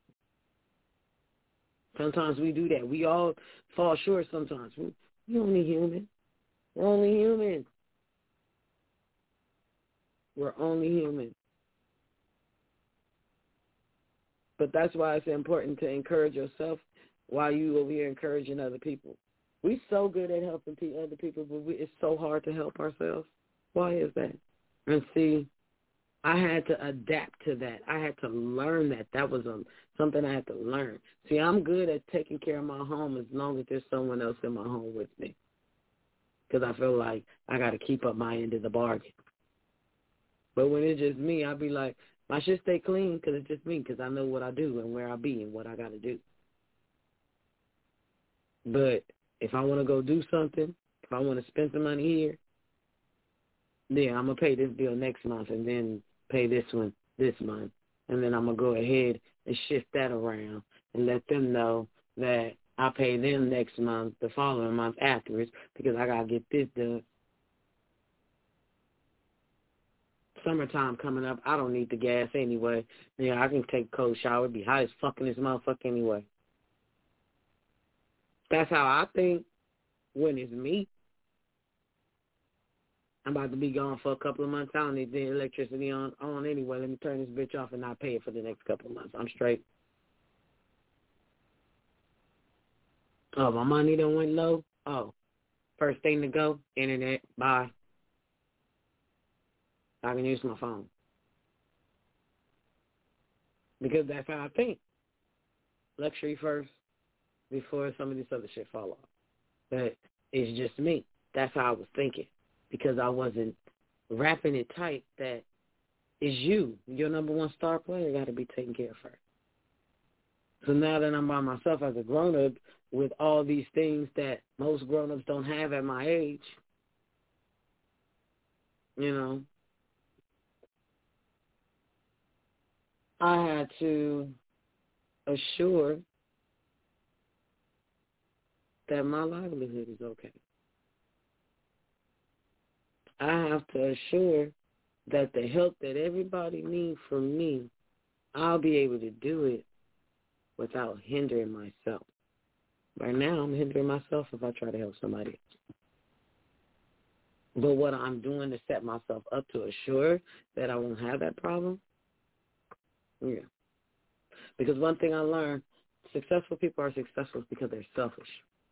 [SPEAKER 6] Sometimes we do that. We all fall short sometimes. We, we're only human. We're only human. We're only human. But that's why it's important to encourage yourself while you over here encouraging other people. We're so good at helping other people, but we, it's so hard to help ourselves. Why is that? And see, I had to adapt to that. I had to learn that. That was a, something I had to learn. See, I'm good at taking care of my home as long as there's someone else in my home with me, because I feel like I got to keep up my end of the bargain. But when it's just me, I'll be like, I should stay clean because it's just me, because I know what I do and where I be and what I got to do. But if I want to go do something, if I want to spend some money here, then I'm going to pay this bill next month and then pay this one this month. And then I'm going to go ahead and shift that around and let them know that I pay them next month, the following month afterwards, because I got to get this done. Summertime coming up, I don't need the gas anyway. Yeah, I can take a cold shower, be hot as fucking this motherfucker anyway. That's how I think when it's me. I'm about to be gone for a couple of months. I don't need the electricity on, on anyway. Let me turn this bitch off and not pay it for the next couple of months. I'm straight. Oh, my money done went low? Oh, first thing to go, internet, bye. I can use my phone. Because that's how I think. Luxury first before some of this other shit fall off. But it's just me. That's how I was thinking. Because I wasn't wrapping it tight that it's you. Your number one star player got to be taken care of first. So now that I'm by myself as a grown-up with all these things that most grown-ups don't have at my age, you know, I had to assure that my livelihood is okay. I have to assure that the help that everybody needs from me, I'll be able to do it without hindering myself. Right now, I'm hindering myself if I try to help somebody else. But what I'm doing to set myself up to assure that I won't have that problem, yeah. Because one thing I learned, successful people are successful because they're selfish.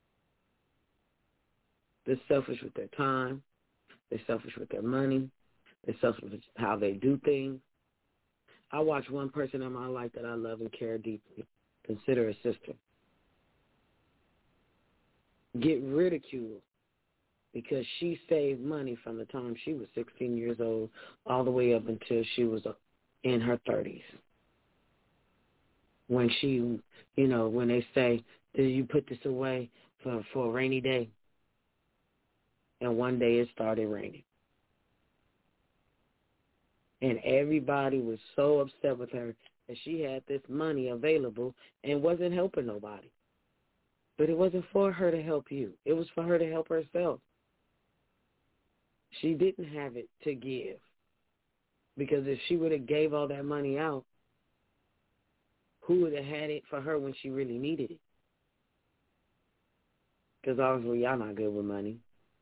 [SPEAKER 6] They're selfish with their time. They're selfish with their money. They're selfish with how they do things. I watch one person in my life that I love and care deeply, consider a sister, get ridiculed because she saved money from the time she was sixteen years old all the way up until she was in her thirties. When she, you know, when they say, do you put this away for, for a rainy day? And one day it started raining. And everybody was so upset with her that she had this money available and wasn't helping nobody. But it wasn't for her to help you. It was for her to help herself. She didn't have it to give. Because if she would have gave all that money out, who would have had it for her when she really needed it? Because obviously y'all not good with money.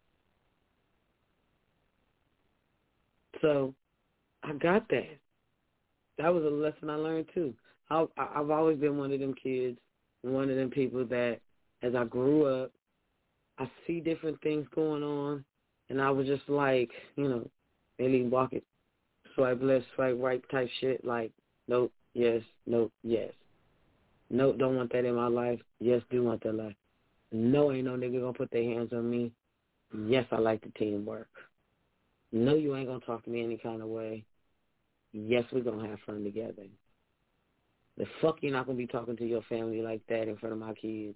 [SPEAKER 6] So I got that. That was a lesson I learned too. I, I've always been one of them kids, one of them people that as I grew up, I see different things going on, and I was just like, you know, really walk it, swipe left, swipe right type shit, like, nope, yes, nope, yes. Nope, don't want that in my life. Yes, do want that life. No, ain't no nigga gonna put their hands on me. Yes, I like the teamwork. No, you ain't gonna talk to me any kind of way. Yes, we're gonna have fun together. The fuck you're not gonna be talking to your family like that in front of my kids.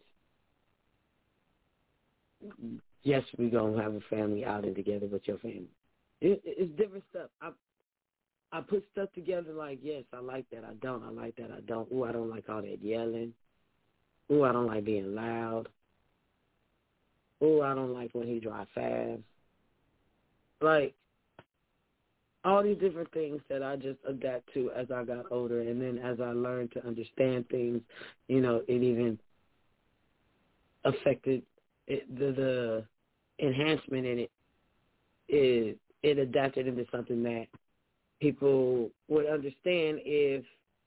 [SPEAKER 6] Yes, we're gonna have a family outing together with your family. It, it's different stuff. I, I put stuff together like, yes, I like that, I don't, I like that, I don't. Ooh, I don't like all that yelling. Ooh, I don't like being loud. Ooh, I don't like when he drives fast. Like, all these different things that I just adapt to as I got older, and then as I learned to understand things, you know, it even affected it, the, the enhancement in it. It it adapted into something that people would understand if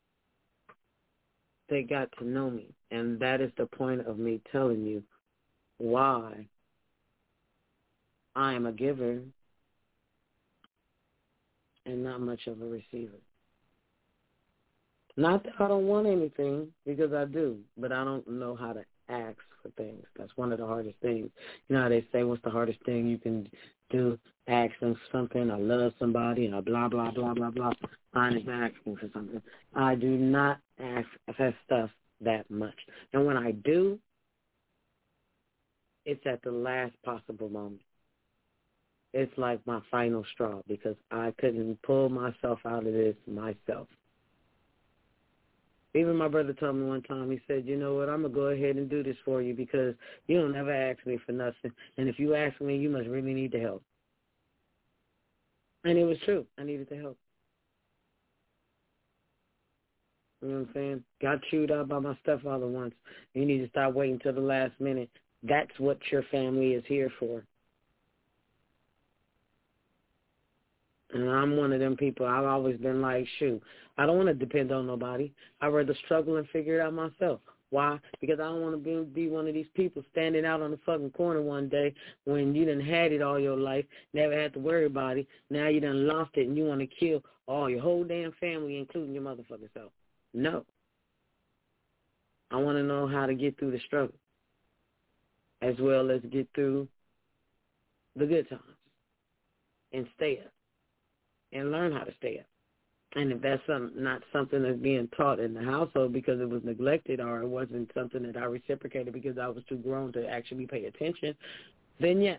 [SPEAKER 6] they got to know me. And that is the point of me telling you why I am a giver and not much of a receiver. Not that I don't want anything, because I do, but I don't know how to ask for things. That's one of the hardest things. You know how they say, what's the hardest thing you can do? Ask them something. I love somebody, or blah, blah, blah, blah, blah. Mine is asking for something. I do not ask for stuff that much. And when I do, it's at the last possible moment. It's like my final straw, because I couldn't pull myself out of this myself. Even my brother told me one time, he said, you know what, I'm going to go ahead and do this for you, because you don't ever ask me for nothing. And if you ask me, you must really need the help. And it was true. I needed the help. You know what I'm saying? Got chewed out by my stepfather once. You need to stop waiting till the last minute. That's what your family is here for. And I'm one of them people. I've always been like, shoot, I don't want to depend on nobody. I'd rather struggle and figure it out myself. Why? Because I don't want to be, be one of these people standing out on the fucking corner one day when you done had it all your life, never had to worry about it. Now you done lost it and you want to kill all your whole damn family, including your motherfucking self. No. I want to know how to get through the struggle, as well as get through the good times and stay up. And learn how to stay up. And if that's some, not something that's being taught in the household because it was neglected, or it wasn't something that I reciprocated because I was too grown to actually pay attention, then yes,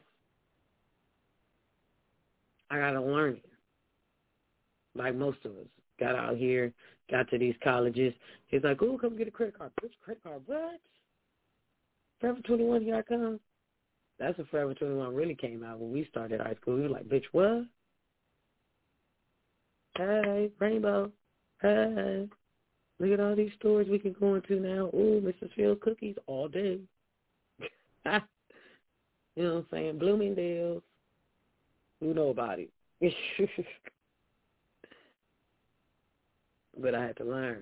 [SPEAKER 6] I got to learn it. Like most of us. Got out here, got to these colleges. He's like, oh, come get a credit card. Which credit card? What? Forever twenty-one, here I come. That's when Forever twenty-one really came out when we started high school. We were like, bitch, what? Hey, Rainbow. Hey, look at all these stores we can go into now. Ooh, Missus Field cookies all day. You know what I'm saying? Bloomingdale's. Who know about it? But I had to learn.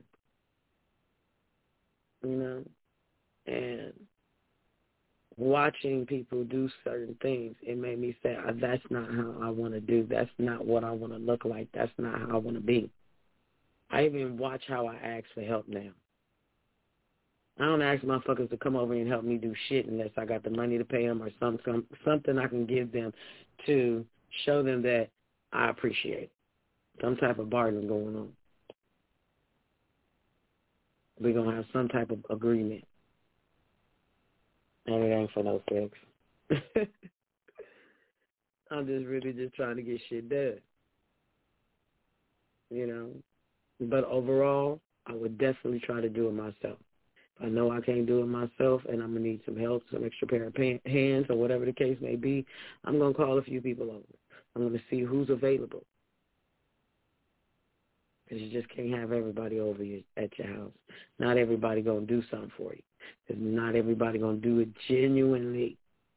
[SPEAKER 6] You know? And watching people do certain things, it made me say, that's not how I want to do. That's not what I want to look like. That's not how I want to be. I even watch how I ask for help now. I don't ask motherfuckers to come over and help me do shit unless I got the money to pay them, or some, some something I can give them to show them that I appreciate it. Some type of bargain going on. We're going to have some type of agreement. And it ain't for no sex. I'm just really just trying to get shit done. You know? But overall, I would definitely try to do it myself. If I know I can't do it myself and I'm going to need some help, some extra pair of pants, hands, or whatever the case may be, I'm going to call a few people over. I'm going to see who's available. Because you just can't have everybody over you at your house. Not everybody going to do something for you. Because not everybody going to do it genuinely.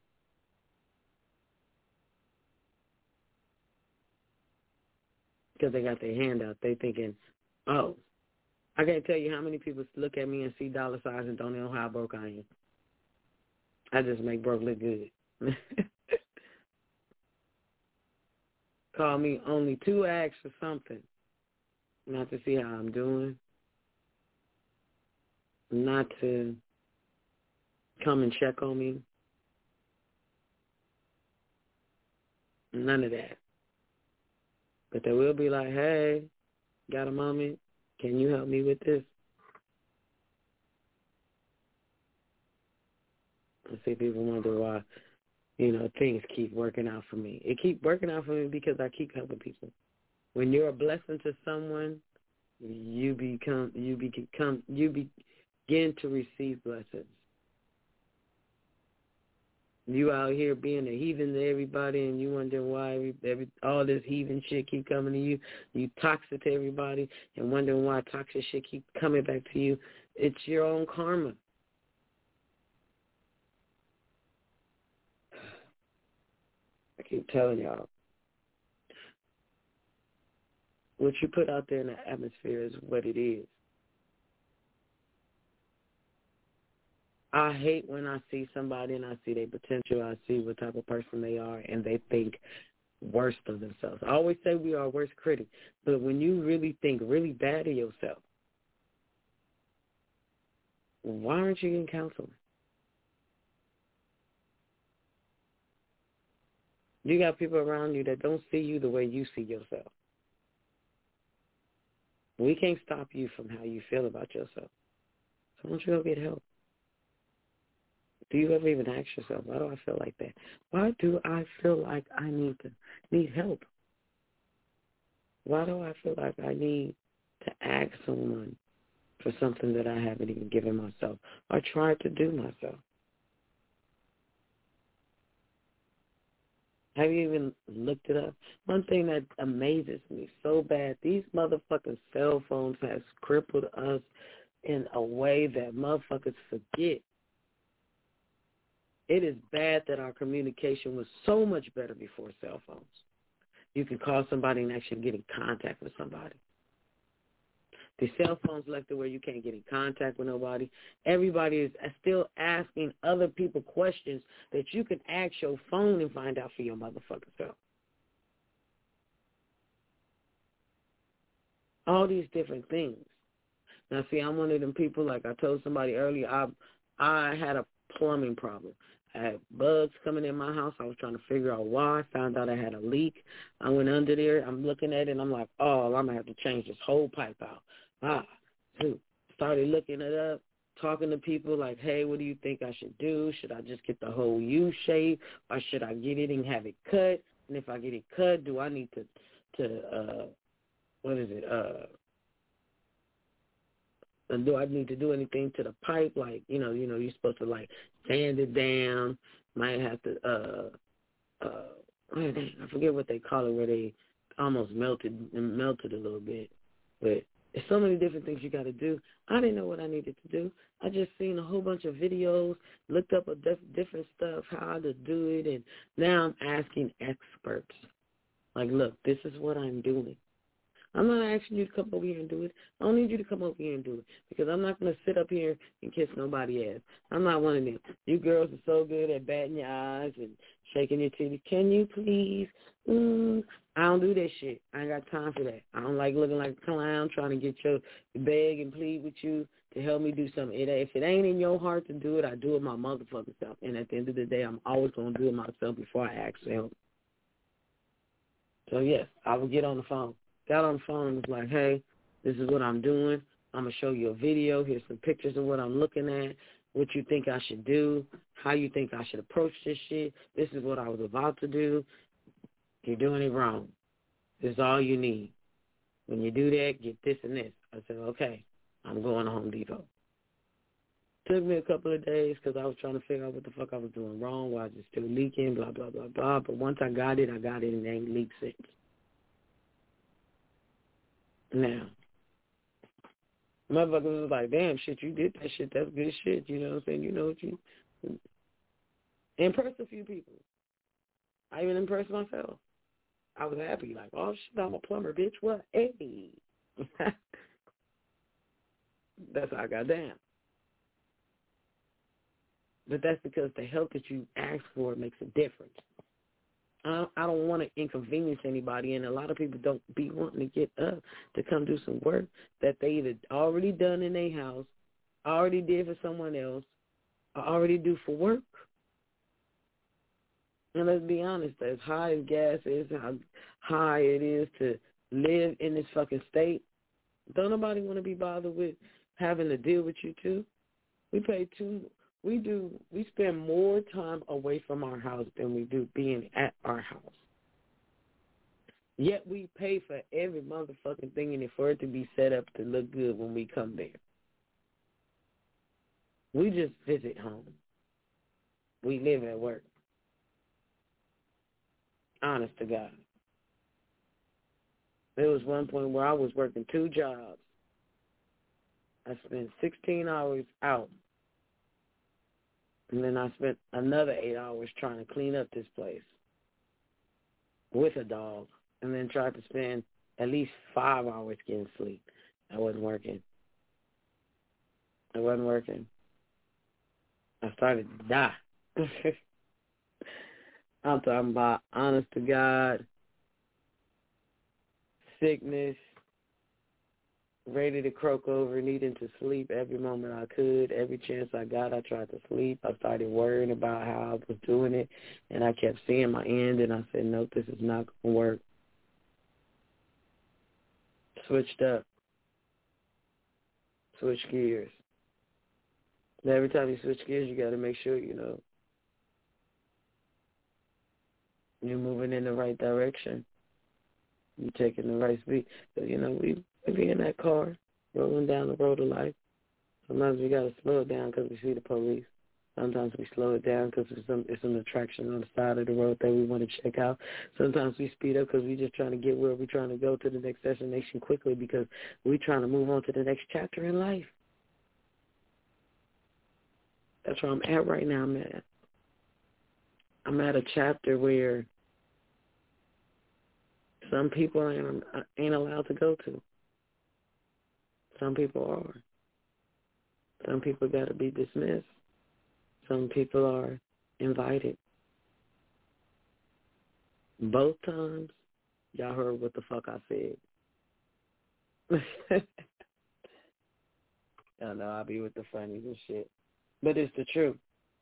[SPEAKER 6] Because they got their hand out. They thinking, oh, I can't tell you how many people look at me and see dollar signs and don't know how broke I am. I just make broke look good. Call me only two acts for something. Not to see how I'm doing. Not to come and check on me. None of that. But they will be like, hey, got a moment? Can you help me with this? I see people wonder why, you know, things keep working out for me. It keep working out for me because I keep helping people. When you're a blessing to someone, you become you become you begin to receive blessings. You out here being a heathen to everybody, and you wonder why every, every all this heathen shit keep coming to you. You toxic to everybody, and wondering why toxic shit keep coming back to you. It's your own karma. I keep telling y'all, what you put out there in the atmosphere is what it is. I hate when I see somebody and I see their potential, I see what type of person they are, and they think worse of themselves. I always say we are our worst critic, but when you really think really bad of yourself, why aren't you getting counseling? You got people around you that don't see you the way you see yourself. We can't stop you from how you feel about yourself. So why don't you go get help? Do you ever even ask yourself, why do I feel like that? Why do I feel like I need to need help? Why do I feel like I need to ask someone for something that I haven't even given myself or tried to do myself? Have you even looked it up? One thing that amazes me so bad, these motherfucking cell phones has crippled us in a way that motherfuckers forget. It is bad that our communication was so much better before cell phones. You can call somebody and actually get in contact with somebody. The cell phones left it where you can't get in contact with nobody. Everybody is still asking other people questions that you can ask your phone and find out for your motherfucking self. All these different things. Now, see, I'm one of them people, like I told somebody earlier, I I had a plumbing problem. I had bugs coming in my house. I was trying to figure out why. I found out I had a leak. I went under there. I'm looking at it, and I'm like, oh, I'm going to have to change this whole pipe out. Ah, so started looking it up, talking to people like, hey, what do you think I should do? Should I just get the whole U shape, or should I get it and have it cut? And if I get it cut, do I need to, to uh, what is it, uh, and do I need to do anything to the pipe? Like, you know, you know, you're supposed to like sand it down. Might have to, uh, uh, I forget what they call it, where they almost melted melted a little bit. But there's so many different things you got to do. I didn't know what I needed to do. I just seen a whole bunch of videos, looked up a diff- different stuff, how to do it, and now I'm asking experts. Like, look, this is what I'm doing. I'm not asking you to come over here and do it. I don't need you to come over here and do it because I'm not going to sit up here and kiss nobody ass. I'm not one of them. You girls are so good at batting your eyes and shaking your titties. Can you please? Mm, I don't do that shit. I ain't got time for that. I don't like looking like a clown trying to get your beg and plead with you to help me do something. It, if it ain't in your heart to do it, I do it my motherfucking self. And at the end of the day, I'm always going to do it myself before I ask for help. So, yes, I will get on the phone. Got on the phone and was like, hey, this is what I'm doing. I'm going to show you a video. Here's some pictures of what I'm looking at, what you think I should do, how you think I should approach this shit. This is what I was about to do. You're doing it wrong. This is all you need. When you do that, get this and this. I said, okay, I'm going to Home Depot. Took me a couple of days because I was trying to figure out what the fuck I was doing wrong, why is it still leaking, blah, blah, blah, blah. But once I got it, I got it and it ain't leaked since. Now, motherfuckers was like, damn, shit, you did that shit. That's good shit. You know what I'm saying? You know what you... Impressed a few people. I even impressed myself. I was happy. Like, oh, shit, I'm a plumber, bitch. What? Hey. That's how I got down. But that's because the help that you ask for makes a difference. I don't want to inconvenience anybody, and a lot of people don't be wanting to get up to come do some work that they either already done in their house, already did for someone else, or already do for work. And let's be honest, as high as gas is, how high it is to live in this fucking state, don't nobody want to be bothered with having to deal with you too. We pay too. We do. We spend more time away from our house than we do being at our house. Yet we pay for every motherfucking thing in it for it to be set up to look good when we come there. We just visit home. We live at work. Honest to God. There was one point where I was working two jobs. I spent sixteen hours out. And then I spent another eight hours trying to clean up this place with a dog. And then tried to spend at least five hours getting sleep. I wasn't working. I wasn't working. I started to die. I'm talking about honest to God, sickness, ready to croak over, needing to sleep every moment I could. Every chance I got, I tried to sleep. I started worrying about how I was doing it, and I kept seeing my end, and I said, nope, this is not going to work. Switched up. Switch gears. And every time you switch gears, you got to make sure, you know, you're moving in the right direction. You're taking the right speed. So, you know, we, we be in that car, rolling down the road of life. Sometimes we got to slow it down because we see the police. Sometimes we slow it down because there's some, there's some attraction on the side of the road that we want to check out. Sometimes we speed up because we're just trying to get where we're trying to go to the next destination quickly because we're trying to move on to the next chapter in life. That's where I'm at right now, man. I'm at a chapter where some people ain't, ain't allowed to go to. Some people are. Some people got to be dismissed. Some people are invited. Both times, y'all heard what the fuck I said. I know I be with the funnies and shit. But it's the truth.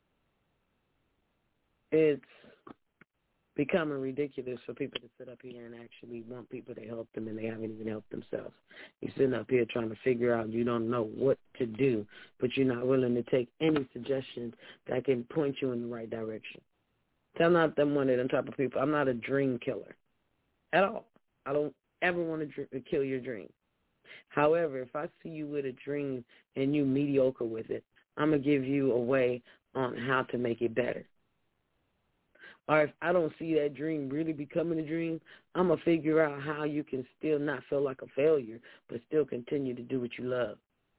[SPEAKER 6] It's becoming ridiculous for people to sit up here and actually want people to help them and they haven't even helped themselves. You're sitting up here trying to figure out you don't know what to do, but you're not willing to take any suggestions that can point you in the right direction. So I'm not them one of them type of people. I'm not a dream killer at all. I don't ever want to dr- kill your dream. However, if I see you with a dream and you mediocre with it, I'm going to give you a way on how to make it better. Or if I don't see that dream really becoming a dream, I'm going to figure out how you can still not feel like a failure, but still continue to do what you love.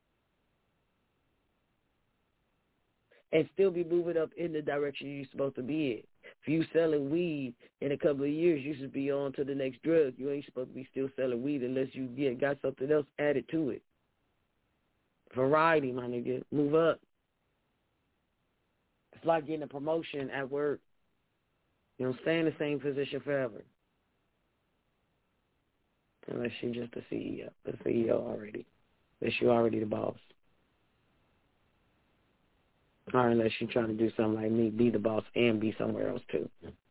[SPEAKER 6] And still be moving up in the direction you're supposed to be in. If you selling weed in a couple of years, you should be on to the next drug. You ain't supposed to be still selling weed unless you get got something else added to it. Variety, my nigga. Move up. It's like getting a promotion at work. You don't stay in the same position forever. Unless you're just the C E O. The C E O already. Unless you're already the boss. Or unless you're trying to do something like me, be the boss and be somewhere else too.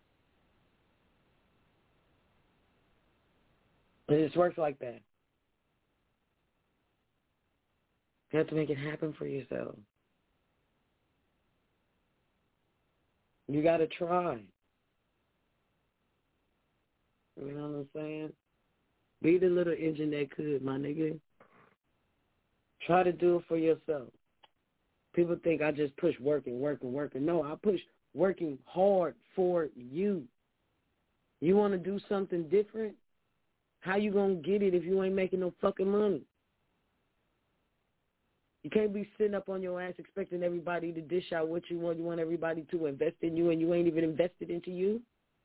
[SPEAKER 6] It just works like that. You have to make it happen for yourself. You got to try. You know what I'm saying? Be the little engine that could, my nigga. Try to do it for yourself. People think I just push working, working, working. No, I push working hard for you. You want to do something different? How you going to get it if you ain't making no fucking money? You can't be sitting up on your ass expecting everybody to dish out what you want. You want everybody to invest in you and you ain't even invested into you?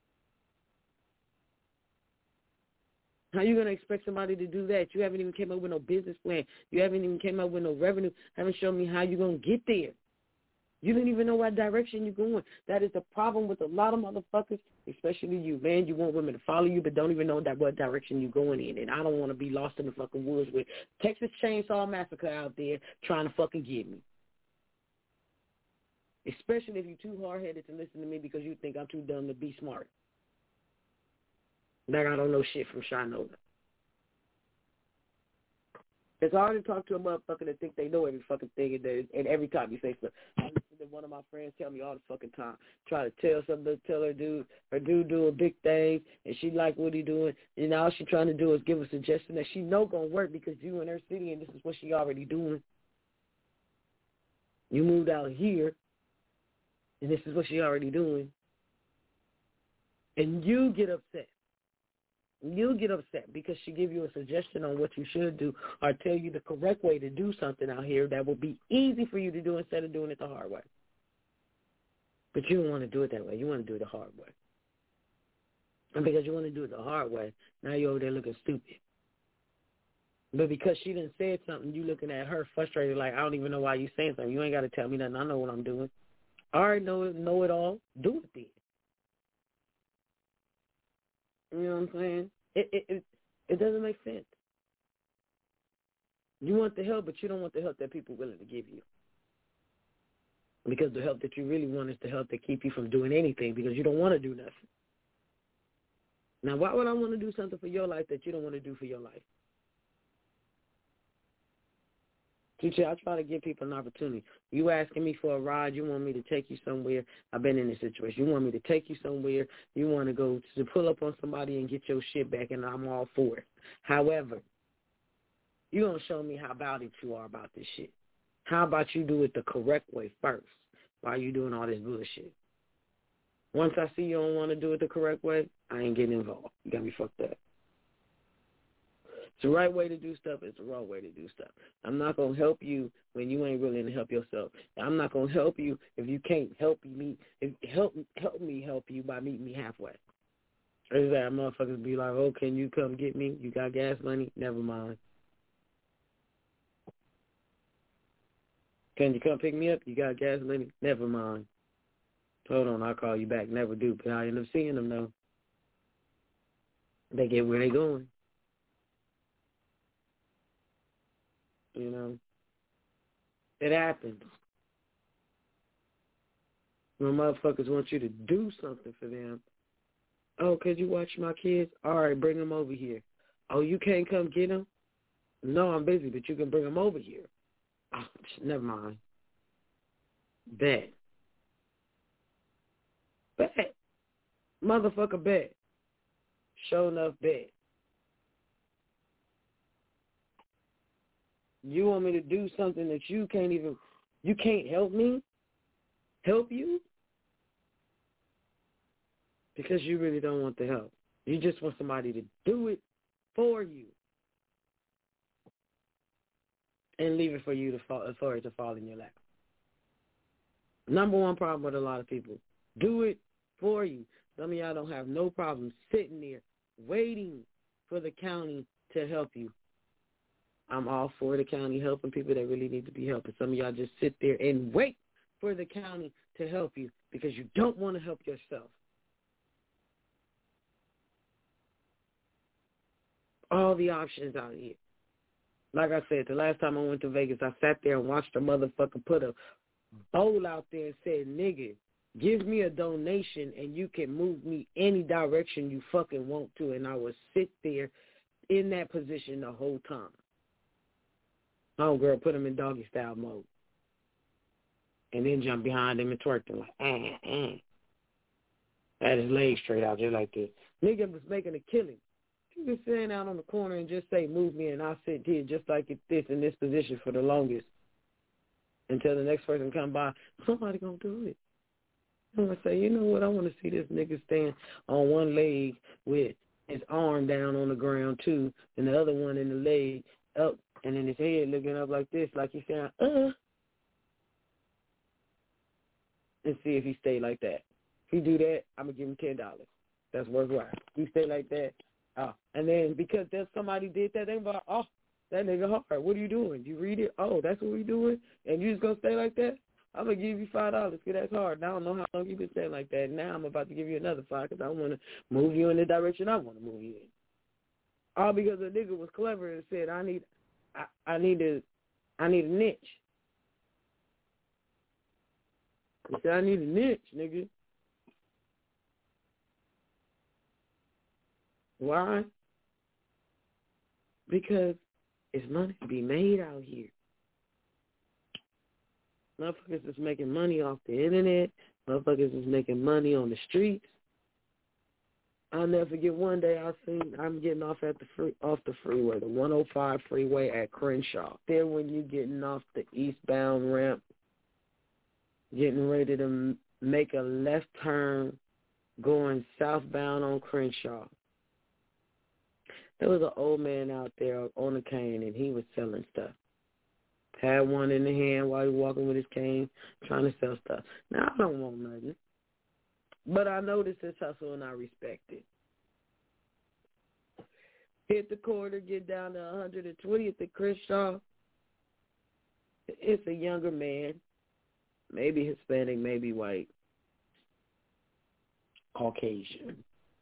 [SPEAKER 6] How you going to expect somebody to do that? You haven't even came up with no business plan. You haven't even came up with no revenue. Haven't shown me how you're going to get there. You don't even know what direction you're going. That is the problem with a lot of motherfuckers, especially you. Man, you want women to follow you but don't even know that what direction you're going in. And I don't want to be lost in the fucking woods with Texas Chainsaw Massacre out there trying to fucking get me. Especially if you're too hard-headed to listen to me because you think I'm too dumb to be smart. Like I don't know shit from Shinola. It's hard to talk to a motherfucker that think they know every fucking thing, and, and every time you say stuff, I listen to one of my friends tell me all the fucking time. Try to tell something, tell her dude, her dude do a big thing, and she like what he doing, and all she trying to do is give a suggestion that she know gonna work because you in her city and this is what she already doing. You moved out here, and this is what she already doing. And you get upset. You get upset because she give you a suggestion on what you should do or tell you the correct way to do something out here that will be easy for you to do instead of doing it the hard way. But you don't want to do it that way. You want to do it the hard way. And because you want to do it the hard way, now you're over there looking stupid. But because she done said something, you looking at her frustrated like, I don't even know why you saying something. You ain't got to tell me nothing. I know what I'm doing. I already know it, know it all. Do it then. You know what I'm saying? It, it it it doesn't make sense. You want the help, but you don't want the help that people are willing to give you. Because the help that you really want is the help that keep you from doing anything because you don't want to do nothing. Now, why would I want to do something for your life that you don't want to do for your life? Teacher, I try to give people an opportunity. You asking me for a ride, you want me to take you somewhere. I've been in this situation. You want me to take you somewhere. You want to go to pull up on somebody and get your shit back, and I'm all for it. However, you don't show me how about it you are about this shit. How about you do it the correct way first while you doing all this bullshit? Once I see you don't want to do it the correct way, I ain't getting involved. You got me fucked up. It's the right way to do stuff. It's the wrong way to do stuff. I'm not going to help you when you ain't willing to help yourself. I'm not going to help you if you can't help me. If, help, help me help you by meeting me halfway. Or is that motherfuckers be like, oh, can you come get me? You got gas money? Never mind. Can you come pick me up? You got gas money? Never mind. Hold on, I'll call you back. Never do, but I end up seeing them, though. They get where they going. You know, it happens. When motherfuckers want you to do something for them. Oh, could you watch my kids? All right, bring them over here. Oh, you can't come get them? No, I'm busy, but you can bring them over here. Oh, never mind. Bet. Bet. Motherfucker bet. Show enough bet. You want me to do something that you can't even, you can't help me? Help you? Because you really don't want the help. You just want somebody to do it for you. And leave it for you to fall, for it to fall in your lap. Number one problem with a lot of people. Do it for you. Some of y'all don't have no problem sitting there waiting for the county to help you. I'm all for the county helping people that really need to be helped. Some of y'all just sit there and wait for the county to help you because you don't want to help yourself. All the options out here. Like I said, the last time I went to Vegas, I sat there and watched a motherfucker put a bowl out there and said, nigga, give me a donation and you can move me any direction you fucking want to. And I would sit there in that position the whole time. Homegirl put him in doggy style mode. And then jump behind him and twerk him like, ah, ah. Had his legs straight out just like this. Nigga was making a killing. You can stand out on the corner and just say, move me, and I'll sit here just like it this in this position for the longest until the next person come by. Somebody gonna do it. I'm gonna say, you know what? I want to see this nigga stand on one leg with his arm down on the ground too, and the other one in the leg up, and then his head looking up like this, like he's saying, uh, and see if he stay like that. If he do that, I'm gonna give him ten dollars. That's worthwhile. If he stay like that. Oh, and then because there's somebody did that, they be like, oh, that nigga hard. What are you doing? You read it? Oh, that's what we doing? And you just going to stay like that? I'm going to give you five dollars because that's hard. Now I don't know how long you've been staying like that. Now I'm about to give you another five because I want to move you in the direction I want to move you in. All because a nigga was clever and said, I need I, I need a, I need a niche. He said, I need a niche, nigga. Why? Because it's money to be made out here. Motherfuckers is making money off the internet. Motherfuckers is making money on the streets. I'll never forget one day I seen I'm getting off at the free, off the freeway, the one oh five freeway at Crenshaw. There when you getting off the eastbound ramp, getting ready to make a left turn, going southbound on Crenshaw. There was an old man out there on a cane, and he was selling stuff. Had one in the hand while he was walking with his cane, trying to sell stuff. Now, I don't want nothing. But I noticed his hustle, and I respect it. Hit the corner, get down to one hundred twentieth at Crenshaw. It's a younger man, maybe Hispanic, maybe white, Caucasian,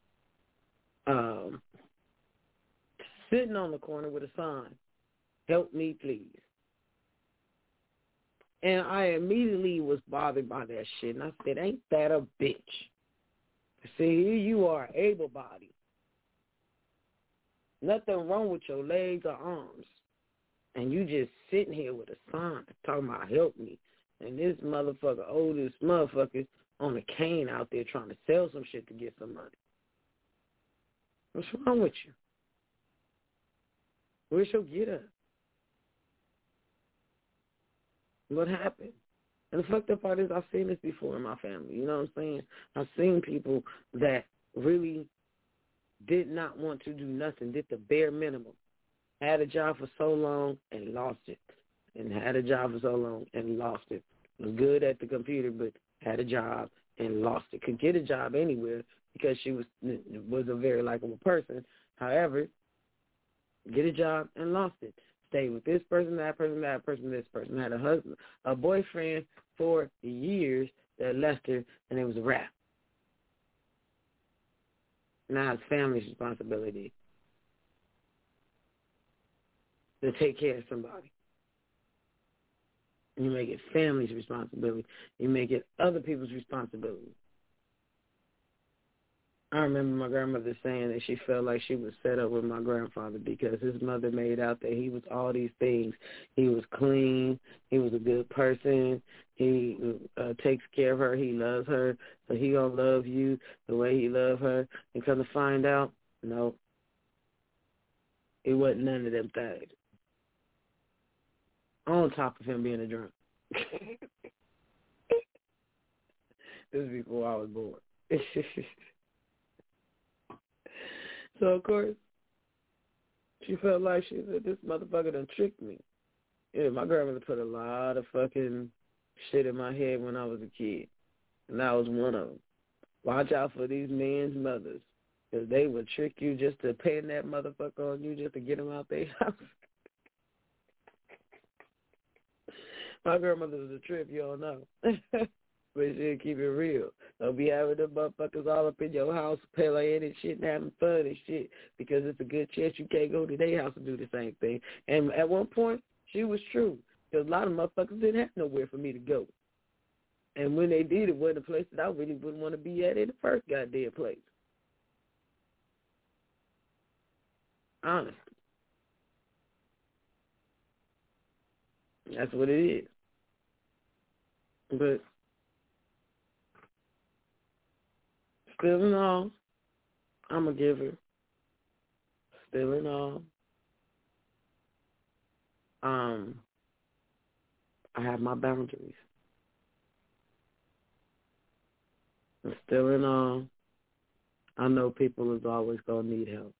[SPEAKER 6] um, sitting on the corner with a sign, "Help me, please." And I immediately was bothered by that shit. And I said, ain't that a bitch? See, here you are, able-bodied. Nothing wrong with your legs or arms. And you just sitting here with a sign talking about help me. And this motherfucker, oldest motherfucker, on a cane out there trying to sell some shit to get some money. What's wrong with you? Where's your get up? What happened? And the fucked up part is I've seen this before in my family. You know what I'm saying? I've seen people that really did not want to do nothing, did the bare minimum. Had a job for so long and lost it. And had a job for so long and lost it. Was good at the computer but had a job and lost it. Could get a job anywhere because she was was a very likable person. However, get a job and lost it. Stayed with this person, that person, that person, this person. Had a husband, a boyfriend for years that left her, and it was a wrap. Now it's family's responsibility to take care of somebody. You make it family's responsibility. You make it other people's responsibility. I remember my grandmother saying that she felt like she was set up with my grandfather because his mother made out that he was all these things. He was clean. He was a good person. He uh, takes care of her. He loves her. So he going to love you the way he loved her. And come to find out, no, it wasn't none of them things. On top of him being a drunk. This is before I was born. So, of course, she felt like she said, this motherfucker done tricked me. Yeah, my grandmother put a lot of fucking shit in my head when I was a kid, and that was one of them. Watch out for these men's mothers, because they would trick you just to pin that motherfucker on you just to get them out their house. My grandmother was a trip, you don't know. But she'll keep it real. Don't be having them motherfuckers all up in your house playing and shit and having fun and shit because it's a good chance you can't go to their house and do the same thing. And at one point, she was true because a lot of motherfuckers didn't have nowhere for me to go. And when they did, it wasn't a place that I really wouldn't want to be at in the first goddamn place. Honestly. That's what it is. But still in all, I'm a giver. Still in all, um, I have my boundaries. And still in all, I know people is always going to need help.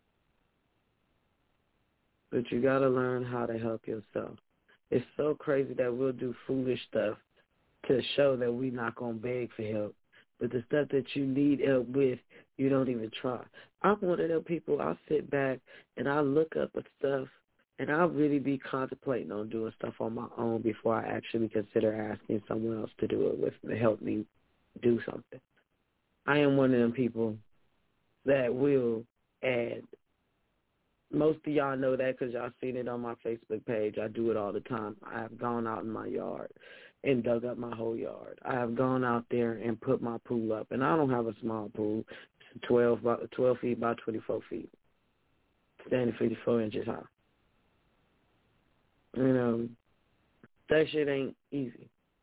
[SPEAKER 6] But you got to learn how to help yourself. It's so crazy that we'll do foolish stuff to show that we're not going to beg for help. But the stuff that you need help with, you don't even try. I'm one of them people, I sit back and I look up at stuff and I'll really be contemplating on doing stuff on my own before I actually consider asking someone else to do it with to help me do something. I am one of them people that will add. Most of y'all know that because y'all seen it on my Facebook page. I do it all the time. I have gone out in my yard and dug up my whole yard. I have gone out there and put my pool up. And I don't have a small pool. It's twelve, by, twelve feet by twenty-four feet. Standing fifty-four inches high. You know, that shit ain't easy.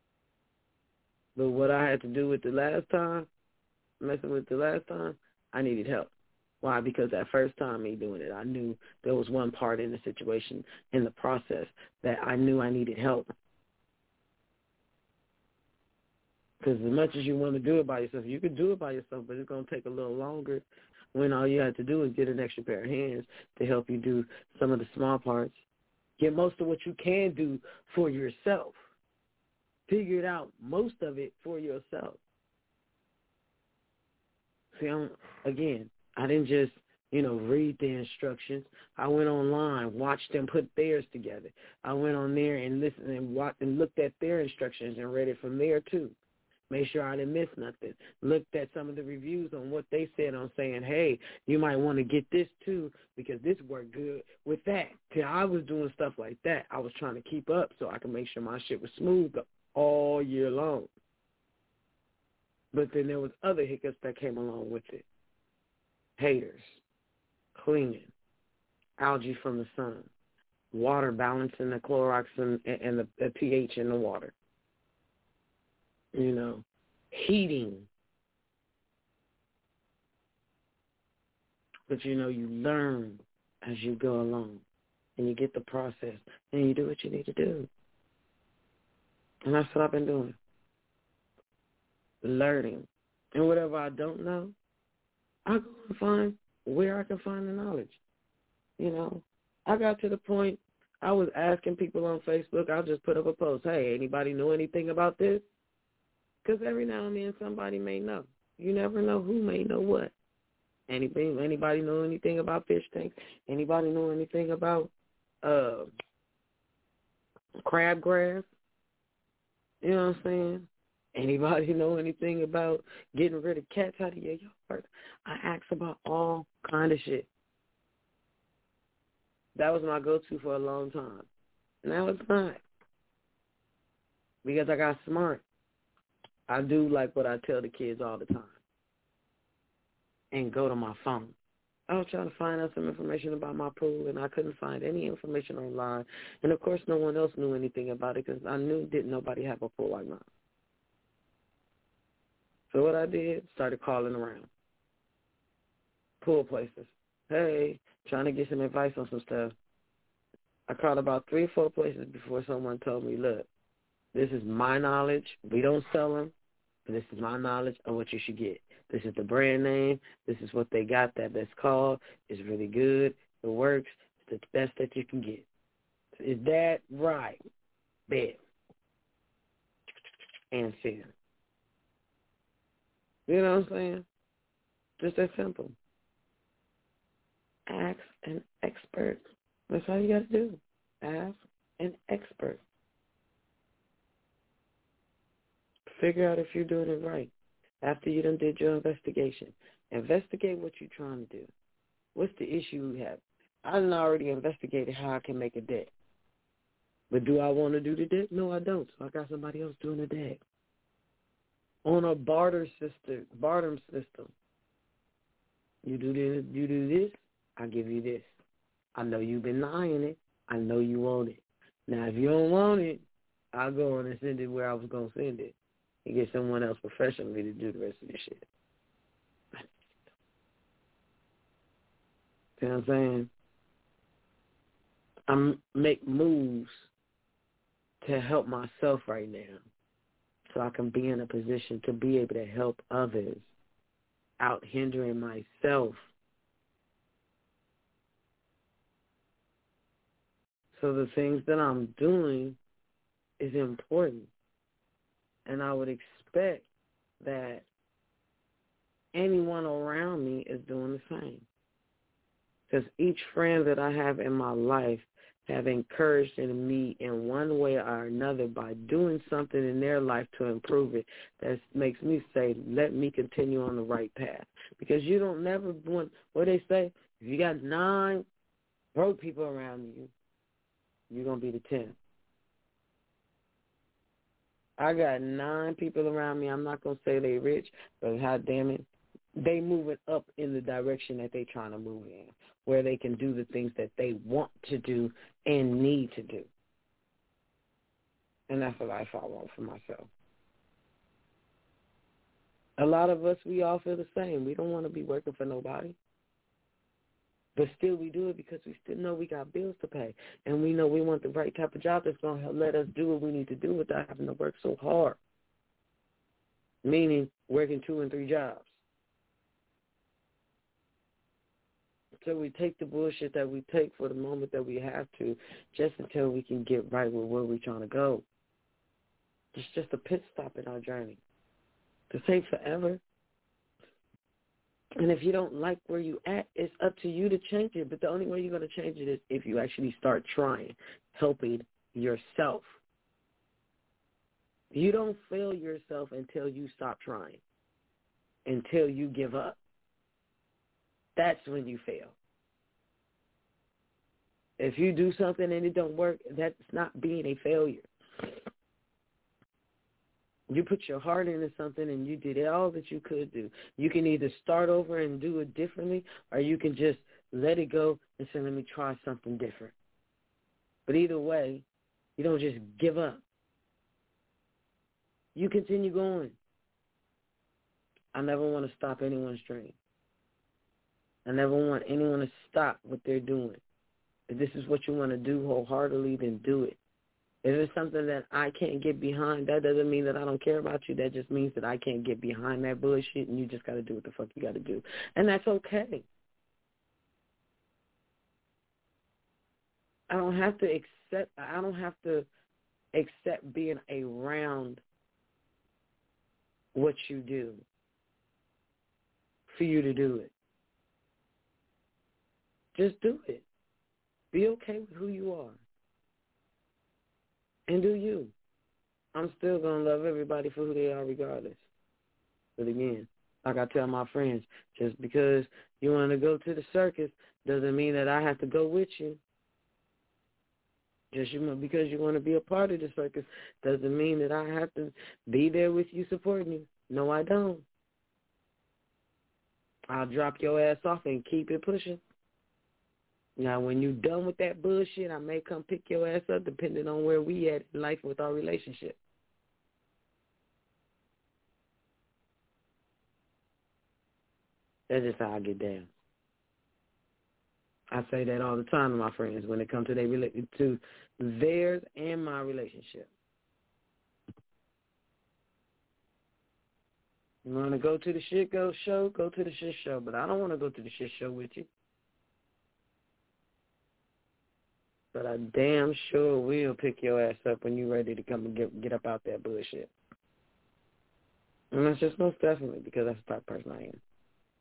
[SPEAKER 6] But what I had to do with the last time, messing with the last time, I needed help. Why? Because that first time me doing it, I knew there was one part in the situation, in the process, that I knew I needed help. Because as much as you want to do it by yourself, you can do it by yourself, but it's going to take a little longer when all you have to do is get an extra pair of hands to help you do some of the small parts. Get most of what you can do for yourself. Figure it out, most of it for yourself. See, I'm, again, I didn't just, you know, read the instructions. I went online, watched them put theirs together. I went on there and listened and watched and looked at their instructions and read it from there too. Made sure I didn't miss nothing. Looked at some of the reviews on what they said on saying, hey, you might want to get this too because this worked good with that. See, I was doing stuff like that. I was trying to keep up so I could make sure my shit was smooth all year long. But then there was other hiccups that came along with it. Haters, cleaning, algae from the sun, water balancing the Clorox and, and the, the pH in the water. You know, heating. But, you know, you learn as you go along, and you get the process, and you do what you need to do. And that's what I've been doing, learning. And whatever I don't know, I go and find where I can find the knowledge. You know, I got to the point I was asking people on Facebook, I'll just put up a post, hey, anybody know anything about this? Because every now and then somebody may know. You never know who may know what. Anybody, anybody know anything about fish tanks? Anybody know anything about uh, crabgrass? You know what I'm saying? Anybody know anything about getting rid of cats out of your yard? I ask about all kind of shit. That was my go-to for a long time. Now it's not. Because I got smart. I do like what I tell the kids all the time. And go to my phone. I was trying to find out some information about my pool, and I couldn't find any information online. And, of course, no one else knew anything about it because I knew didn't nobody have a pool like mine. So what I did, started calling around. Pool places. Hey, trying to get some advice on some stuff. I called about three or four places before someone told me, look, this is my knowledge. We don't sell them. But this is my knowledge of what you should get. This is the brand name. This is what they got that that's called. It's really good. It works. It's the best that you can get. Is that right? Bet. And see. You know what I'm saying? Just that simple. Ask an expert. That's all you got to do. Ask an expert. Figure out if you're doing it right. After you done did your investigation, investigate what you're trying to do. What's the issue you have? I done already investigated how I can make a deck. But do I want to do the deck? No, I don't. So I got somebody else doing the deck. On a barter system, barter system. You do this, you do this, I give you this. I know you've been eyeing it. I know you want it. Now, if you don't want it, I'll go on and send it where I was going to send it. And get someone else professionally to do the rest of this shit. You know what I'm saying? I make moves to help myself right now so I can be in a position to be able to help others out hindering myself. So the things that I'm doing is important. And I would expect that anyone around me is doing the same. Because each friend that I have in my life have encouraged in me in one way or another by doing something in their life to improve it. That makes me say, let me continue on the right path. Because you don't never want, what they say, if you got nine broke people around you, you're going to be the tenth. I got nine people around me. I'm not going to say they rich, but God damn it, they moving up in the direction that they trying to move in, where they can do the things that they want to do and need to do. And that's the life I want for myself. A lot of us, we all feel the same. We don't want to be working for nobody. But still we do it because we still know we got bills to pay. And we know we want the right type of job that's going to let us do what we need to do without having to work so hard. Meaning working two and three jobs. So we take the bullshit that we take for the moment that we have to just until we can get right with where we're trying to go. It's just a pit stop in our journey. This ain't forever. And if you don't like where you at, it's up to you to change it. But the only way you're going to change it is if you actually start trying, helping yourself. You don't fail yourself until you stop trying, until you give up. That's when you fail. If you do something and it don't work, that's not being a failure. You put your heart into something and you did all that you could do. You can either start over and do it differently, or you can just let it go and say, let me try something different. But either way, you don't just give up. You continue going. I never want to stop anyone's dream. I never want anyone to stop what they're doing. If this is what you want to do wholeheartedly, then do it. If it's something that I can't get behind, that doesn't mean that I don't care about you. That just means that I can't get behind that bullshit, and you just got to do what the fuck you got to do. And that's okay. I don't have to accept, I don't have to accept being around what you do for you to do it. Just do it. Be okay with who you are. And do you. I'm still going to love everybody for who they are regardless. But again, like I tell my friends, just because you want to go to the circus doesn't mean that I have to go with you. Just you, because you want to be a part of the circus doesn't mean that I have to be there with you supporting you. No, I don't. I'll drop your ass off and keep it pushing. Now, when you're done with that bullshit, I may come pick your ass up depending on where we at in life with our relationship. That's just how I get down. I say that all the time to my friends when it comes to their to theirs and my relationship. You want to go to the shit go show, go to the shit show, but I don't want to go to the shit show with you. But I damn sure will pick your ass up when you're ready to come and get get up out that bullshit. And that's just most definitely because that's the type of person I am.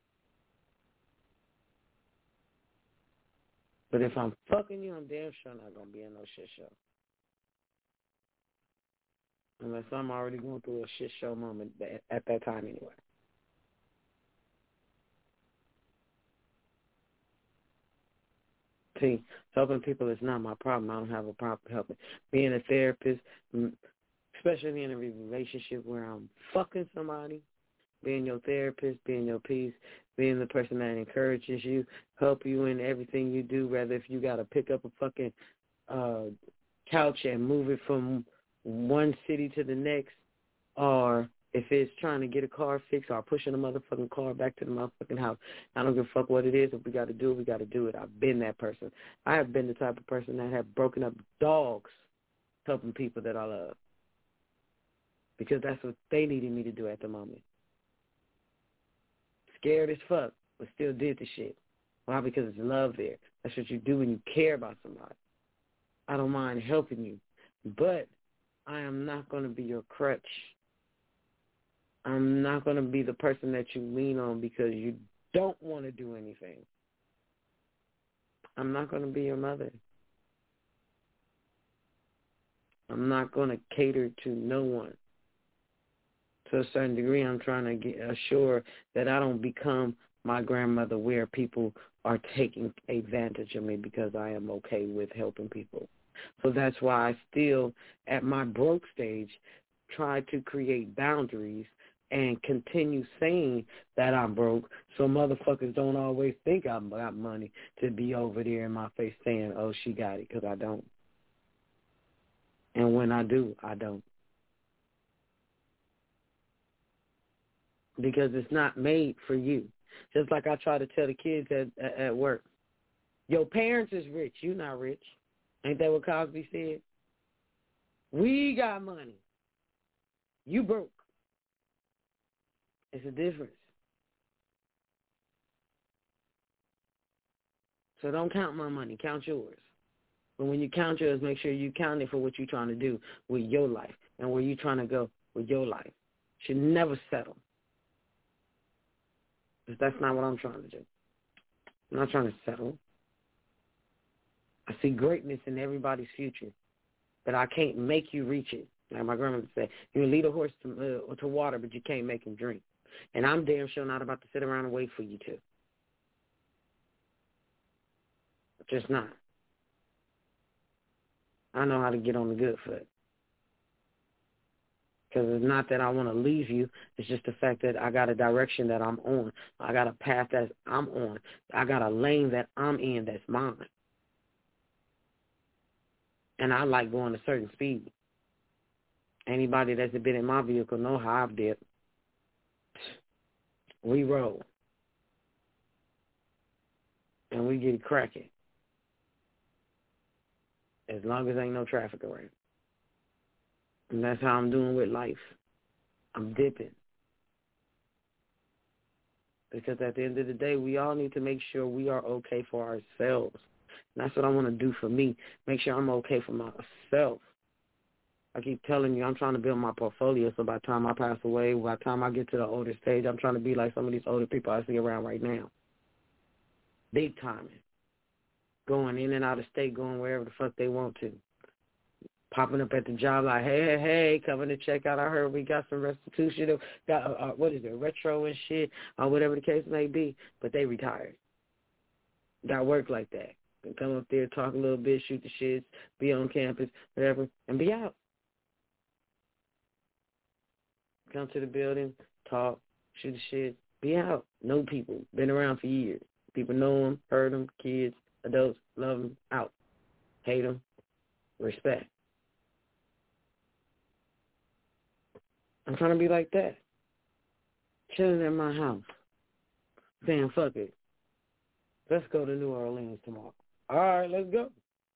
[SPEAKER 6] But if I'm fucking you, I'm damn sure not going to be in no shit show. Unless I'm already going through a shit show moment at that time anyway. See, helping people is not my problem. I don't have a problem helping. Being a therapist, especially in a relationship where I'm fucking somebody, being your therapist, being your peace, being the person that encourages you, help you in everything you do, whether if you got to pick up a fucking uh, couch and move it from one city to the next, or if it's trying to get a car fixed or pushing a motherfucking car back to the motherfucking house. I don't give a fuck what it is. If we got to do it, we got to do it. I've been that person. I have been the type of person that have broken up dogs helping people that I love because that's what they needed me to do at the moment. Scared as fuck, but still did the shit. Why? Because it's love there. That's what you do when you care about somebody. I don't mind helping you, but I am not going to be your crutch. I'm not going to be the person that you lean on because you don't want to do anything. I'm not going to be your mother. I'm not going to cater to no one. To a certain degree, I'm trying to get assure that I don't become my grandmother where people are taking advantage of me because I am okay with helping people. So that's why I still, at my broke stage, try to create boundaries and continue saying that I'm broke so motherfuckers don't always think I've got money to be over there in my face saying, oh, she got it, because I don't. And when I do, I don't. because it's not made for you. Just like I try to tell the kids at, at, at work, your parents is rich, you not rich. Ain't that what Cosby said? We got money. You broke. It's a difference. So don't count my money. Count yours. But when you count yours, make sure you count it for what you're trying to do with your life and where you're trying to go with your life. You should never settle. Because that's not what I'm trying to do. I'm not trying to settle. I see greatness in everybody's future, but I can't make you reach it. Like my grandmother said, you can lead a horse to, uh, to water, but you can't make him drink. And I'm damn sure not about to sit around and wait for you to. Just not. I know how to get on the good foot. Because it's not that I want to leave you. It's just the fact that I got a direction that I'm on. I got a path that I'm on. I got a lane that I'm in that's mine. And I like going a certain speed. Anybody that's been in my vehicle know how I've dipped. We roll. And we get it cracking. As long as ain't no traffic around. And that's how I'm doing with life. I'm dipping. Because at the end of the day, we all need to make sure we are okay for ourselves. And that's what I want to do for me. Make sure I'm okay for myself. I keep telling you, I'm trying to build my portfolio so by the time I pass away, by the time I get to the older stage, I'm trying to be like some of these older people I see around right now. Big timing. Going in and out of state, going wherever the fuck they want to. Popping up at the job like, hey, hey, hey, coming to check out. I heard we got some restitution. Got, uh, uh, what is it, retro and shit, or whatever the case may be. But they retired. Got work like that. Can come up there, talk a little bit, shoot the shits, be on campus, whatever, and be out. Come to the building, talk, shoot the shit, be out. Know people. Been around for years. People know them, heard them, kids, adults, love them, out. Hate them, respect. I'm trying to be like that. Chilling at my house. Saying, fuck it. Let's go to New Orleans tomorrow. All right, let's go.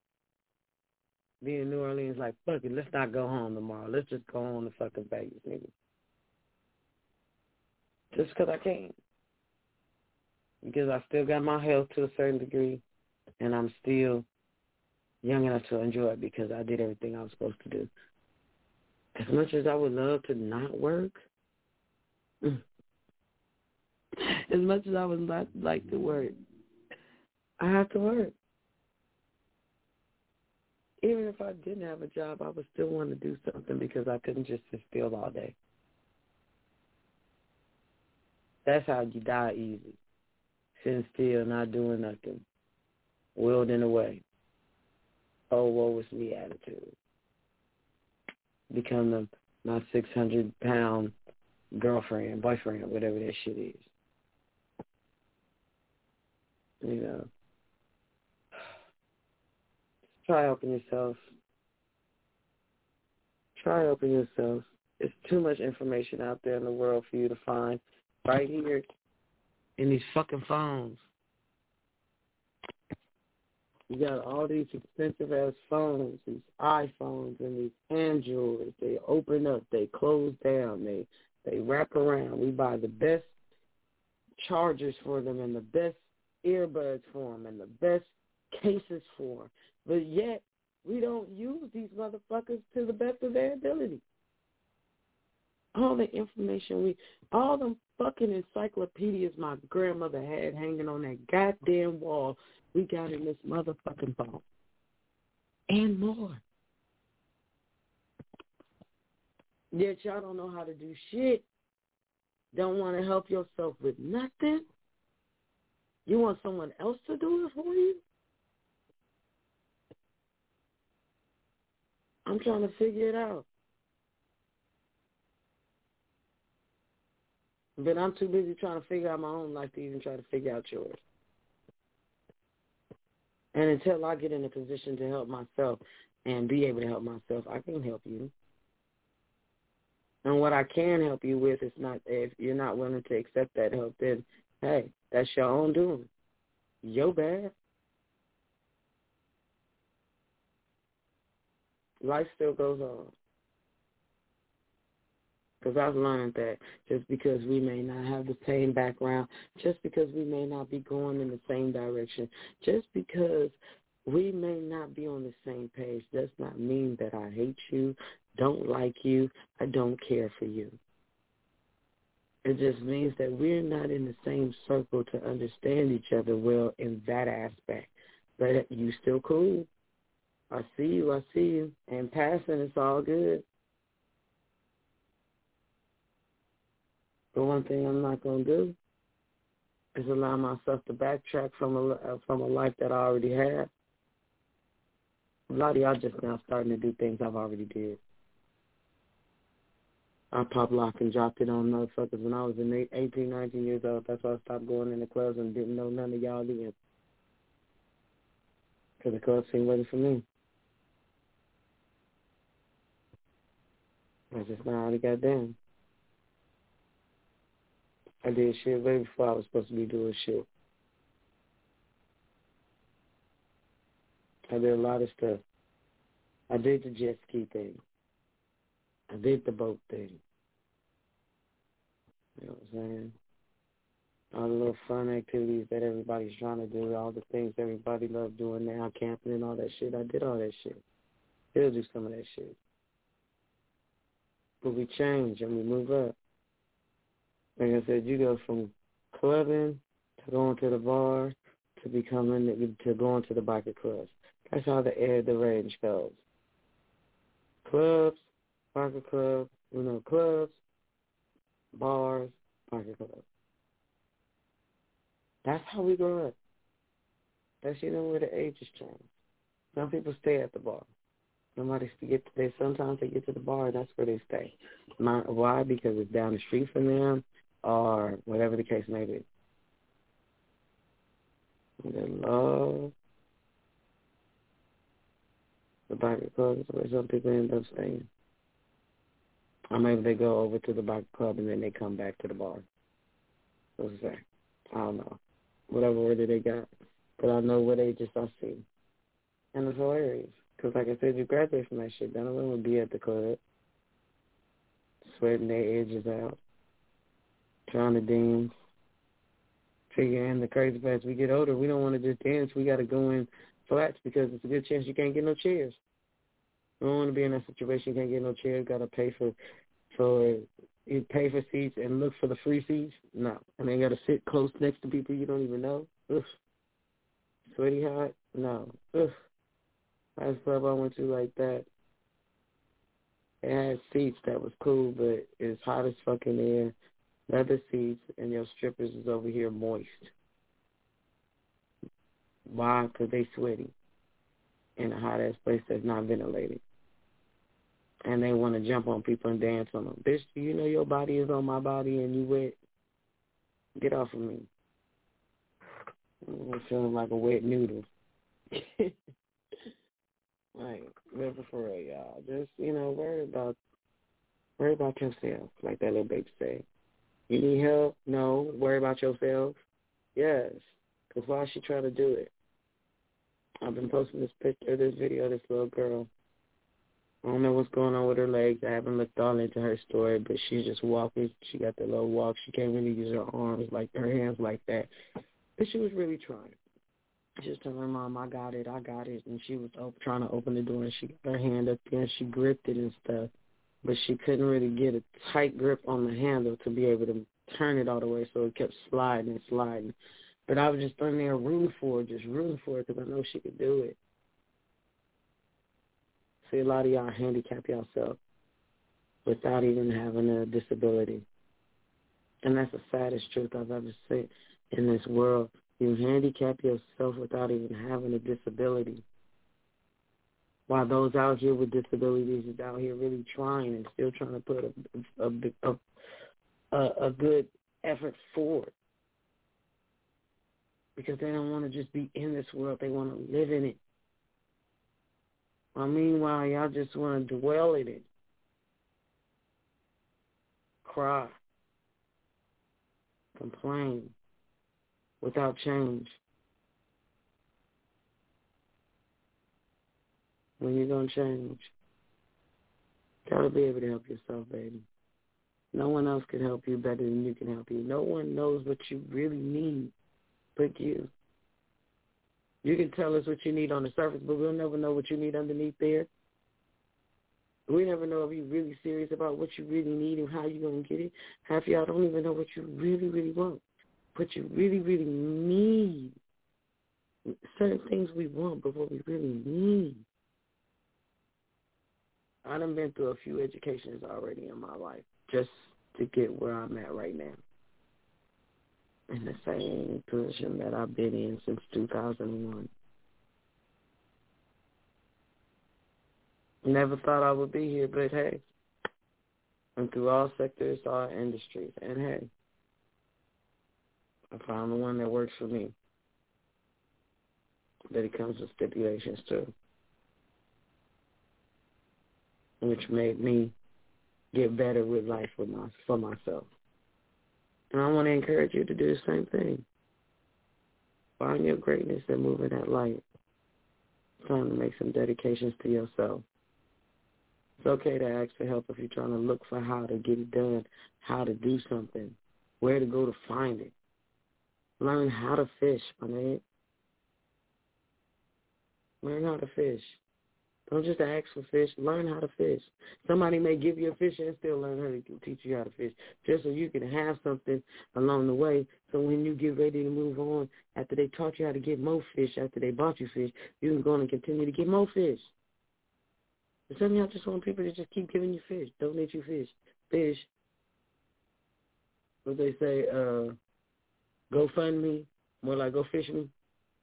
[SPEAKER 6] Be in New Orleans like, fuck it, let's not go home tomorrow. Let's just go on to fucking Vegas, nigga. Just because I can. Because I still got my health to a certain degree, and I'm still young enough to enjoy it because I did everything I was supposed to do. As much as I would love to not work, as much as I would not like to work, I have to work. Even if I didn't have a job, I would still want to do something because I couldn't just sit still all day. That's how you die easy. Sitting still, not doing nothing. Wielding away. Oh, woe is me attitude. Become the, my six hundred pound girlfriend, boyfriend, whatever that shit is. You know. Try helping yourself. Try helping yourself. There's too much information out there in the world for you to find right here in these fucking phones. You got all these expensive-ass phones, these iPhones and these Androids. They open up, they close down, they, they wrap around. We buy the best chargers for them and the best earbuds for them and the best cases for them. But yet, we don't use these motherfuckers to the best of their ability. All the information we, all them fucking encyclopedias my grandmother had hanging on that goddamn wall, we got in this motherfucking phone. And more. Yet y'all don't know how to do shit. Don't want to help yourself with nothing. You want someone else to do it for you? I'm trying to figure it out. But I'm too busy trying to figure out my own life to even try to figure out yours. And until I get in a position to help myself and be able to help myself, I can't help you. And what I can help you with is not, if you're not willing to accept that help, then, hey, that's your own doing. Yo bad. Life still goes on. Because I've learned that just because we may not have the same background, just because we may not be going in the same direction, just because we may not be on the same page, does not mean that I hate you, don't like you, I don't care for you. It just means that we're not in the same circle to understand each other well in that aspect. But you still cool. I see you, I see you. And passing, it's all good. But one thing I'm not going to do is allow myself to backtrack from a, from a life that I already had. A lot of y'all just now starting to do things I've already did. I pop lock and dropped it on motherfuckers when I was in eighteen, nineteen years old. That's why I stopped going in the clubs and didn't know none of y'all then. Because the clubs ain't waiting for me. That's just not how they got down. I did shit way before I was supposed to be doing shit. I did a lot of stuff. I did the jet ski thing. I did the boat thing. You know what I'm saying? All the little fun activities that everybody's trying to do, all the things everybody loves doing now, camping and all that shit. I did all that shit. Still do some of that shit. But we change and we move up. Like I said, you go from clubbing to going to the bar to becoming to going to the biker clubs. That's how the air the range goes. Clubs, biker club, you know, clubs, bars, biker clubs. That's how we grow up. That's, you know, where the ages change. Some people stay at the bar. Somebody get to, they sometimes they get to the bar and that's where they stay. My, why? Because it's down the street from them, or whatever the case may be. They love the biker club is where some people end up staying. Or maybe they go over to the biker club and then they come back to the bar. What's that? I don't know. Whatever order they got. But I know what ages I see. And it's hilarious. Because like I said, you graduate from that shit. None of them would be at the club, sweating their edges out, trying to dance. Figuring the crazy part, as we get older, we don't want to just dance. We got to go in flats because it's a good chance you can't get no chairs. We don't want to be in that situation. You can't get no chairs. Got to pay for, for you pay for seats and look for the free seats. No, and then got to sit close next to people you don't even know. Ugh. Sweaty hot? No. Ugh. Last club I went to like that, it had seats that was cool, but it's hot as fuck in there. Leather seats, and your strippers is over here moist. Why? Because they sweaty in a hot-ass place that's not ventilated. And they want to jump on people and dance on them. Bitch, do you know your body is on my body and you wet? Get off of me. I'm feeling like a wet noodle. Like, never for real, y'all. Just, you know, worry about, worry about yourself, like that little baby said. You need help? No. Worry about yourself? Yes. Because why she trying to do it? I've been posting this picture, this video of this little girl. I don't know what's going on with her legs. I haven't looked all into her story, but she's just walking. She got the little walk. She can't really use her arms, like her hands like that. But she was really trying. She was telling her mom, I got it, I got it. And she was op- trying to open the door, and she got her hand up there, and she gripped it and stuff. But she couldn't really get a tight grip on the handle to be able to turn it all the way, so it kept sliding and sliding. But I was just standing there rooting for her, just rooting for her because I know she could do it. See, a lot of y'all handicap yourself without even having a disability. And that's the saddest truth I've ever seen in this world. You handicap yourself without even having a disability. While those out here with disabilities is out here really trying and still trying to put a, a, a, a good effort forward. Because they don't want to just be in this world. They want to live in it. Well, meanwhile, y'all just want to dwell in it. cry, complain, without change. When you gonna change? Gotta be able to help yourself, baby. No one else can help you better than you can help you. No one knows what you really need but you. You can tell us what you need on the surface, but we'll never know what you need underneath there. We never know if you're really serious about what you really need and how you're going to get it. Half of y'all don't even know what you really, really want, what you really, really need. Certain things we want, but what we really need. I done been through a few educations already in my life just to get where I'm at right now. In the same position that I've been in since two thousand one. Never thought I would be here, but hey, I'm through all sectors, all industries, and hey, I found the one that works for me. But it comes with stipulations too, which made me get better with life with my, for myself. And I want to encourage you to do the same thing. Find your greatness and move in that light. It's time to make some dedications to yourself. It's okay to ask for help if you're trying to look for how to get it done, how to do something, where to go to find it. Learn how to fish, my man. Learn how to fish. Don't just ask for fish. Learn how to fish. Somebody may give you a fish and still learn how to teach you how to fish, just so you can have something along the way. So when you get ready to move on, after they taught you how to get more fish, after they bought you fish, you can go on and continue to get more fish. And some of y'all just want people to just keep giving you fish. Don't let you fish. Fish. What they say, uh, go fund me, more like go fish me.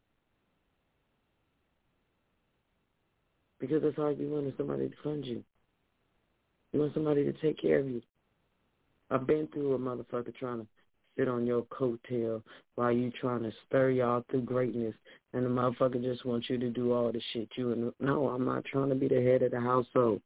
[SPEAKER 6] Because that's all you want is somebody to fund you. You want somebody to take care of you. I've been through a motherfucker trying to sit on your coattail while you trying to stir y'all through greatness, and the motherfucker just wants you to do all the shit you and no, I'm not trying to be the head of the household.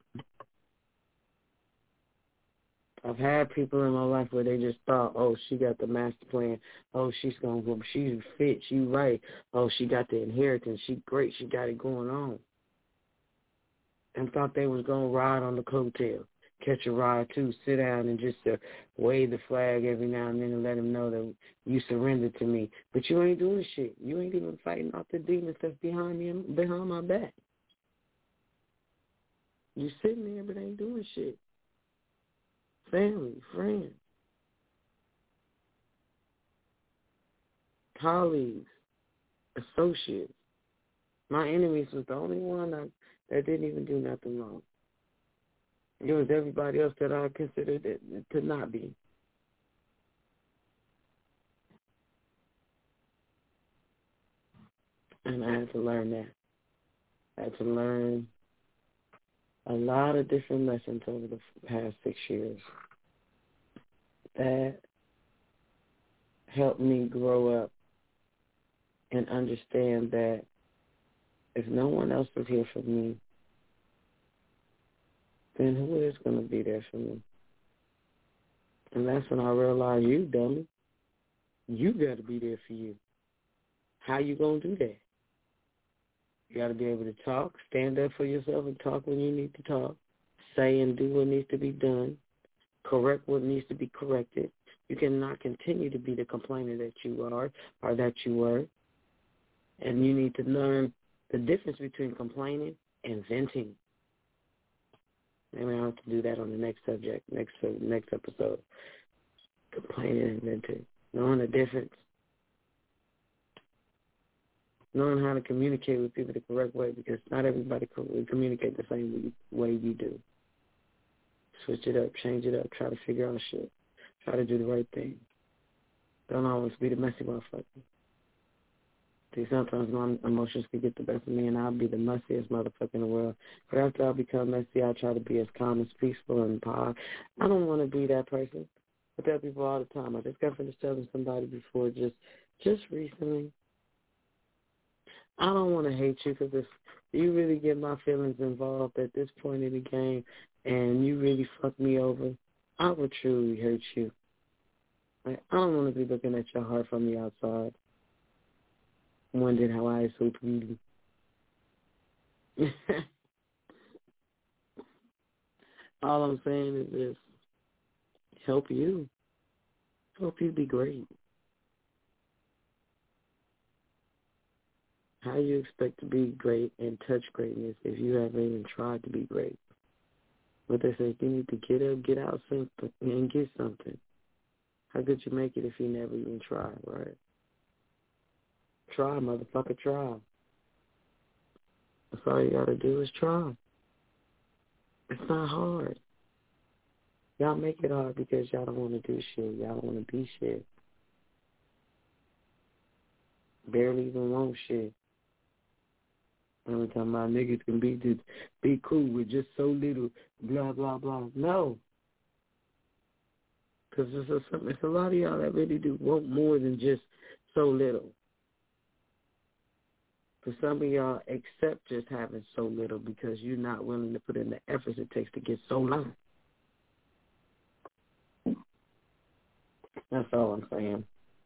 [SPEAKER 6] I've had people in my life where they just thought, oh, she got the master plan. Oh, she's gonna go. She's fit. She right. Oh, she got the inheritance. She great. She got it going on. And thought they was going to ride on the coattail, catch a ride too, sit down and just uh, wave the flag every now and then and let them know that you surrendered to me. But you ain't doing shit. You ain't even fighting off the demons that's behind me, behind my back. You sitting there but ain't doing shit. Family, friends, colleagues, associates. My enemies was the only one that that didn't even do nothing wrong. It was everybody else that I considered it to not be. And I had to learn that. I had to learn a lot of different lessons over the past six years that helped me grow up and understand that if no one else was here for me, then who is going to be there for me? And that's when I realized, you dummy, you got to be there for you. How you going to do that? You got to be able to talk, stand up for yourself and talk when you need to talk, say and do what needs to be done, correct what needs to be corrected. You cannot continue to be the complainer that you are or that you were. And you need to learn the difference between complaining and venting. Maybe I'll have to do that on the next subject, next next episode. Complaining and venting. Knowing the difference. Knowing how to communicate with people the correct way, because not everybody will communicate the same way you do. Switch it up, change it up, try to figure out shit. Try to do the right thing. Don't always be the messy motherfucker. See, sometimes my emotions can get the best of me, and I'll be the messiest motherfucker in the world. But after I become messy, I try to be as calm, as peaceful, and power. I don't want to be that person. I tell people all the time. I just got finished telling somebody before, just just recently. I don't want to hate you, because if you really get my feelings involved at this point in the game and you really fuck me over, I would truly hurt you. Like, I don't want to be looking at your heart from the outside, wondering how I is so pretty. All I'm saying is this: help you, help you be great. How you expect to be great and touch greatness if you haven't even tried to be great? But they say you need to get up, get out something, and get something. How could you make it if you never even tried, right? Try, motherfucker, try. That's all you gotta do is try. It's not hard. Y'all make it hard because y'all don't want to do shit. Y'all don't want to be shit. Barely even want shit. Every time my niggas can be just be cool with just so little, blah, blah, blah. No. Because it's a, it's a lot of y'all that really do want more than just so little. For some of y'all, accept just having so little because you're not willing to put in the efforts it takes to get so low. That's all I'm saying.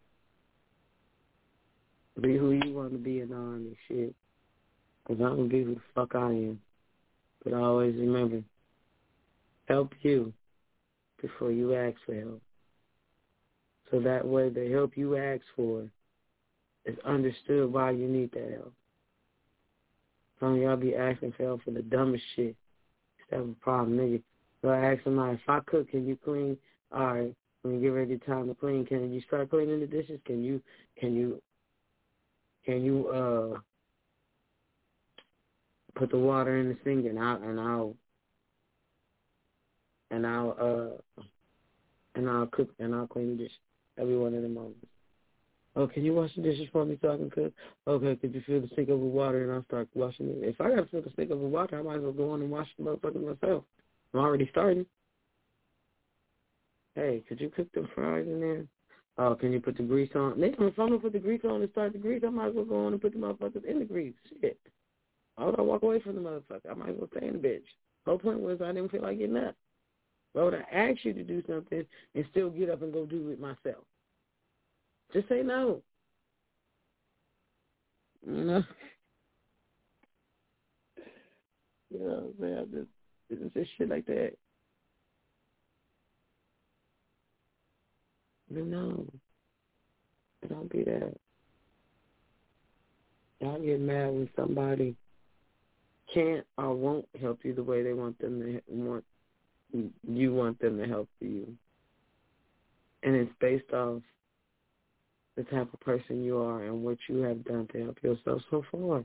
[SPEAKER 6] Be who you want to be in all this shit. Because I'm going to be who the fuck I am. But always remember, help you before you ask for help. So that way the help you ask for is understood why you need that help. Some of y'all be asking for help for the dumbest shit. That's a problem, nigga. So I ask somebody, if I cook, can you clean? All right, when you get ready time to clean, can you start cleaning the dishes? Can you, can you, can you, uh, put the water in the sink and I'll, and I'll, and I'll, uh, and I'll cook and I'll clean the dishes. Every one of them moments. Oh, can you wash the dishes for me so I can cook? Okay, could you fill the sink up with water and I'll start washing it? If I got to fill the sink up with water, I might as well go on and wash the motherfucker myself. I'm already starting. Hey, could you cook the fries in there? Oh, can you put the grease on? Nigga, if I'm going to put the grease on and start the grease, I might as well go on and put the motherfuckers in the grease. Shit. Why would I walk away from the motherfucker? I might as well stay in the bitch. The whole point was I didn't feel like getting up. Why would I ask you to do something and still get up and go do it myself? Just say no. You know? You know what I'm saying? It's just shit like that. But no. Don't be that. Y'all get mad when somebody can't or won't help you the way they want them to want you want them to help you. And it's based off the type of person you are and what you have done to help yourself so far.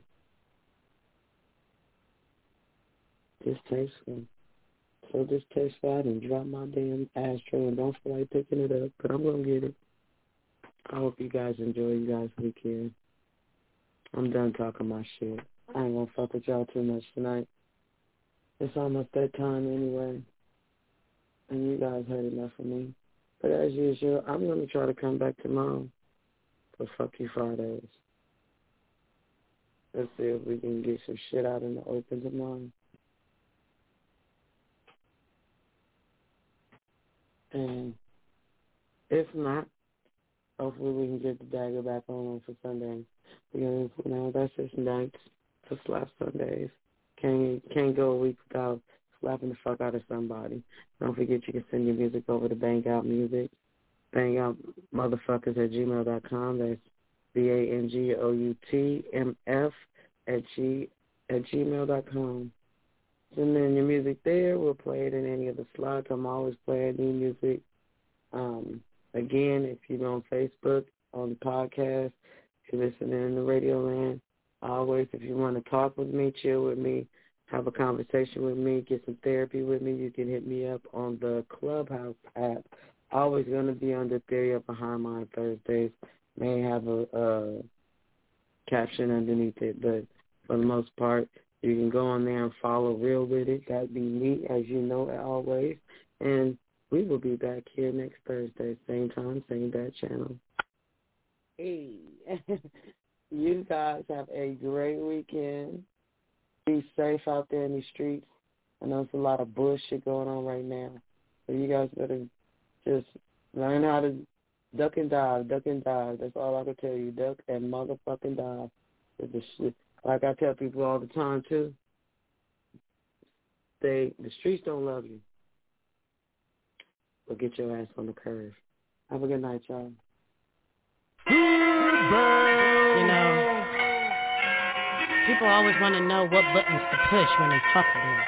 [SPEAKER 6] Just taste one. So just taste that and drop my damn ashtray and don't feel like picking it up, but I'm going to get it. I hope you guys enjoy you guys' weekend. I'm done talking my shit. I ain't going to fuck with y'all too much tonight. It's almost that time anyway. And you guys heard enough of me. But as usual, I'm going to try to come back tomorrow for Fuck You Fridays. Let's see if we can get some shit out in the open tomorrow. And if not, hopefully we can get the dagger back on for Sunday. Because you know, that's just nights for Slap Sundays. Can't, can't go a week without slapping the fuck out of somebody. Don't forget you can send your music over to Bang Out Music. Bang Out Motherfuckers at gmail dot com. That's B A N G O U T M F at G at gmail dot com. Send in your music there. We'll play it in any of the slots. I'm always playing new music. Um, again, if you're on Facebook, on the podcast, if you're listening in the radio land, always, if you want to talk with me, chill with me, have a conversation with me, get some therapy with me, you can hit me up on the Clubhouse app. Always going to be under Theory of Behind Mind Thursdays. May have a, a caption underneath it, but for the most part, you can go on there and follow Real With It. That'd be me, as you know, always. And we will be back here next Thursday, same time, same bad channel. Hey, you guys have a great weekend. Be safe out there in the streets. I know there's a lot of bullshit going on right now. So you guys better just learn how to duck and dive, duck and dive. That's all I can tell you. Duck and motherfucking dive. The shit. Like I tell people all the time, too, they the streets don't love you. But get your ass on the curve. Have a good night, y'all.
[SPEAKER 8] You know, people always want to know what buttons to push when they fuck with me.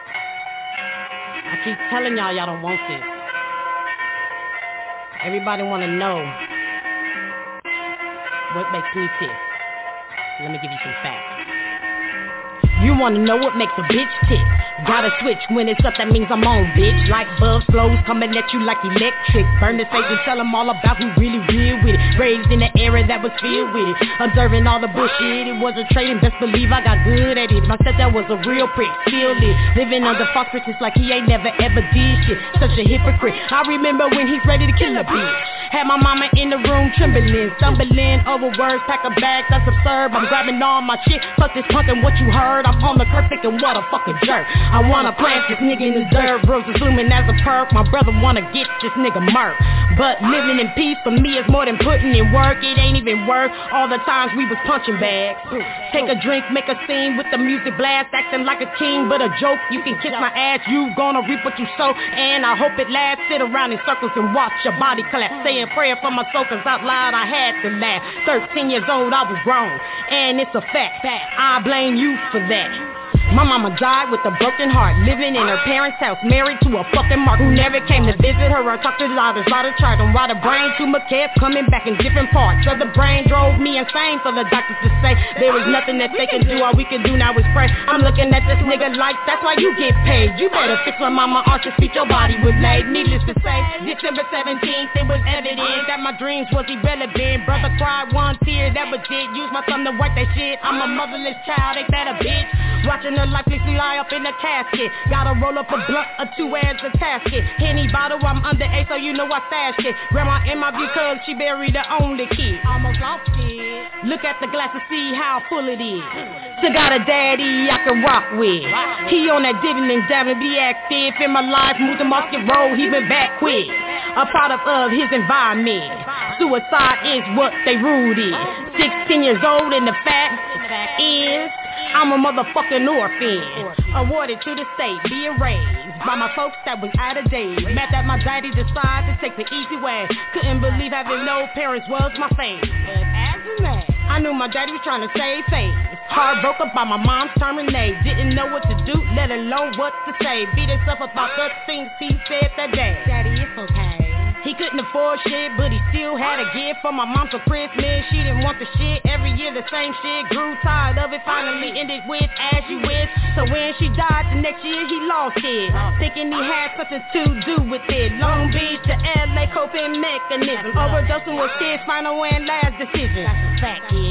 [SPEAKER 8] I keep telling y'all y'all don't want this. Everybody want to know what makes me tick. Let me give you some facts. You want to know what makes a bitch tick? Gotta switch when it's up, that means I'm on, bitch. Like buzz flows coming at you like electric. Burn the stage and tell them all about who really real with it. Raised in the era that was filled with it. Observing all the bullshit, it wasn't trading. Best believe I got good at it. My stepdad was a real prick, still lit. Living under false pretense like he ain't never ever did shit. Such a hypocrite. I remember when he's ready to kill a bitch. Had my mama in the room trembling, stumbling over words, pack a bag, that's absurd. I'm grabbing all my shit, fuck this punk and what you heard. I'm on the curb thinking what a fucking jerk. I wanna plant this nigga in the dirt, bros is looming as a perk. My brother wanna get this nigga murked. But living in peace for me is more than putting in work. It ain't even worth all the times we was punching bags. Take a drink, make a scene with the music blast, acting like a king, but a joke. You can kiss my ass, you gonna reap what you sow, and I hope it lasts. Sit around in circles and watch your body collapse. Saying prayer for my soul, cause out loud I had to laugh. Thirteen years old, I was grown, and it's a fact. I blame you for that. My mama died with a broken heart, living in her parents' house, married to a fucking mark who never came to visit her or talk to the daughters. Daughter tried them while the brain tumor kept coming back in different parts of the brain. Drove me insane for the doctors to say there was nothing that they can do. All we can do now is pray. I'm looking at this nigga like that's why you get paid. You better fix my mama arch your feet, your body was laid. Needless to say, December seventeenth, it was evident that my dreams was irrelevant. Brother cried one tear, that was it. Use my son to wipe that shit. I'm a motherless child, ain't that a bitch? Watching her lifelessly lie up in the casket. Gotta roll up a blunt or two as a tasket. Henny bottle, I'm under eight, so you know I stashed it. Grandma in my view, cause she buried her only kid. Almost lost it. Look at the glass to see how full it is. Still got a daddy I can rock with. He on that dividend, damn it, be active in my life. Moved him off the road, he been back quick. A product of his environment. Suicide is what they ruled in. Sixteen years old and the fact is I'm a motherfucking orphan, awarded to the state, being raised by my folks that was out of date. Mad that my daddy decided to take the easy way. Couldn't believe having no parents was my fate. But as a man, I knew my daddy was trying to save face. Heartbroken by my mom's terminate. Didn't know what to do, let alone what to say. Beat himself about the things he said that day. Daddy, it's okay. He couldn't afford shit, but he still had a gift for my mom for Christmas. She didn't want the shit, every year the same shit. Grew tired of it, finally ended with as you wish. So when she died the next year, he lost it, thinking he had something to do with it. Long Beach to L A coping mechanism. Overdosing was his final and last decision. That's a fact,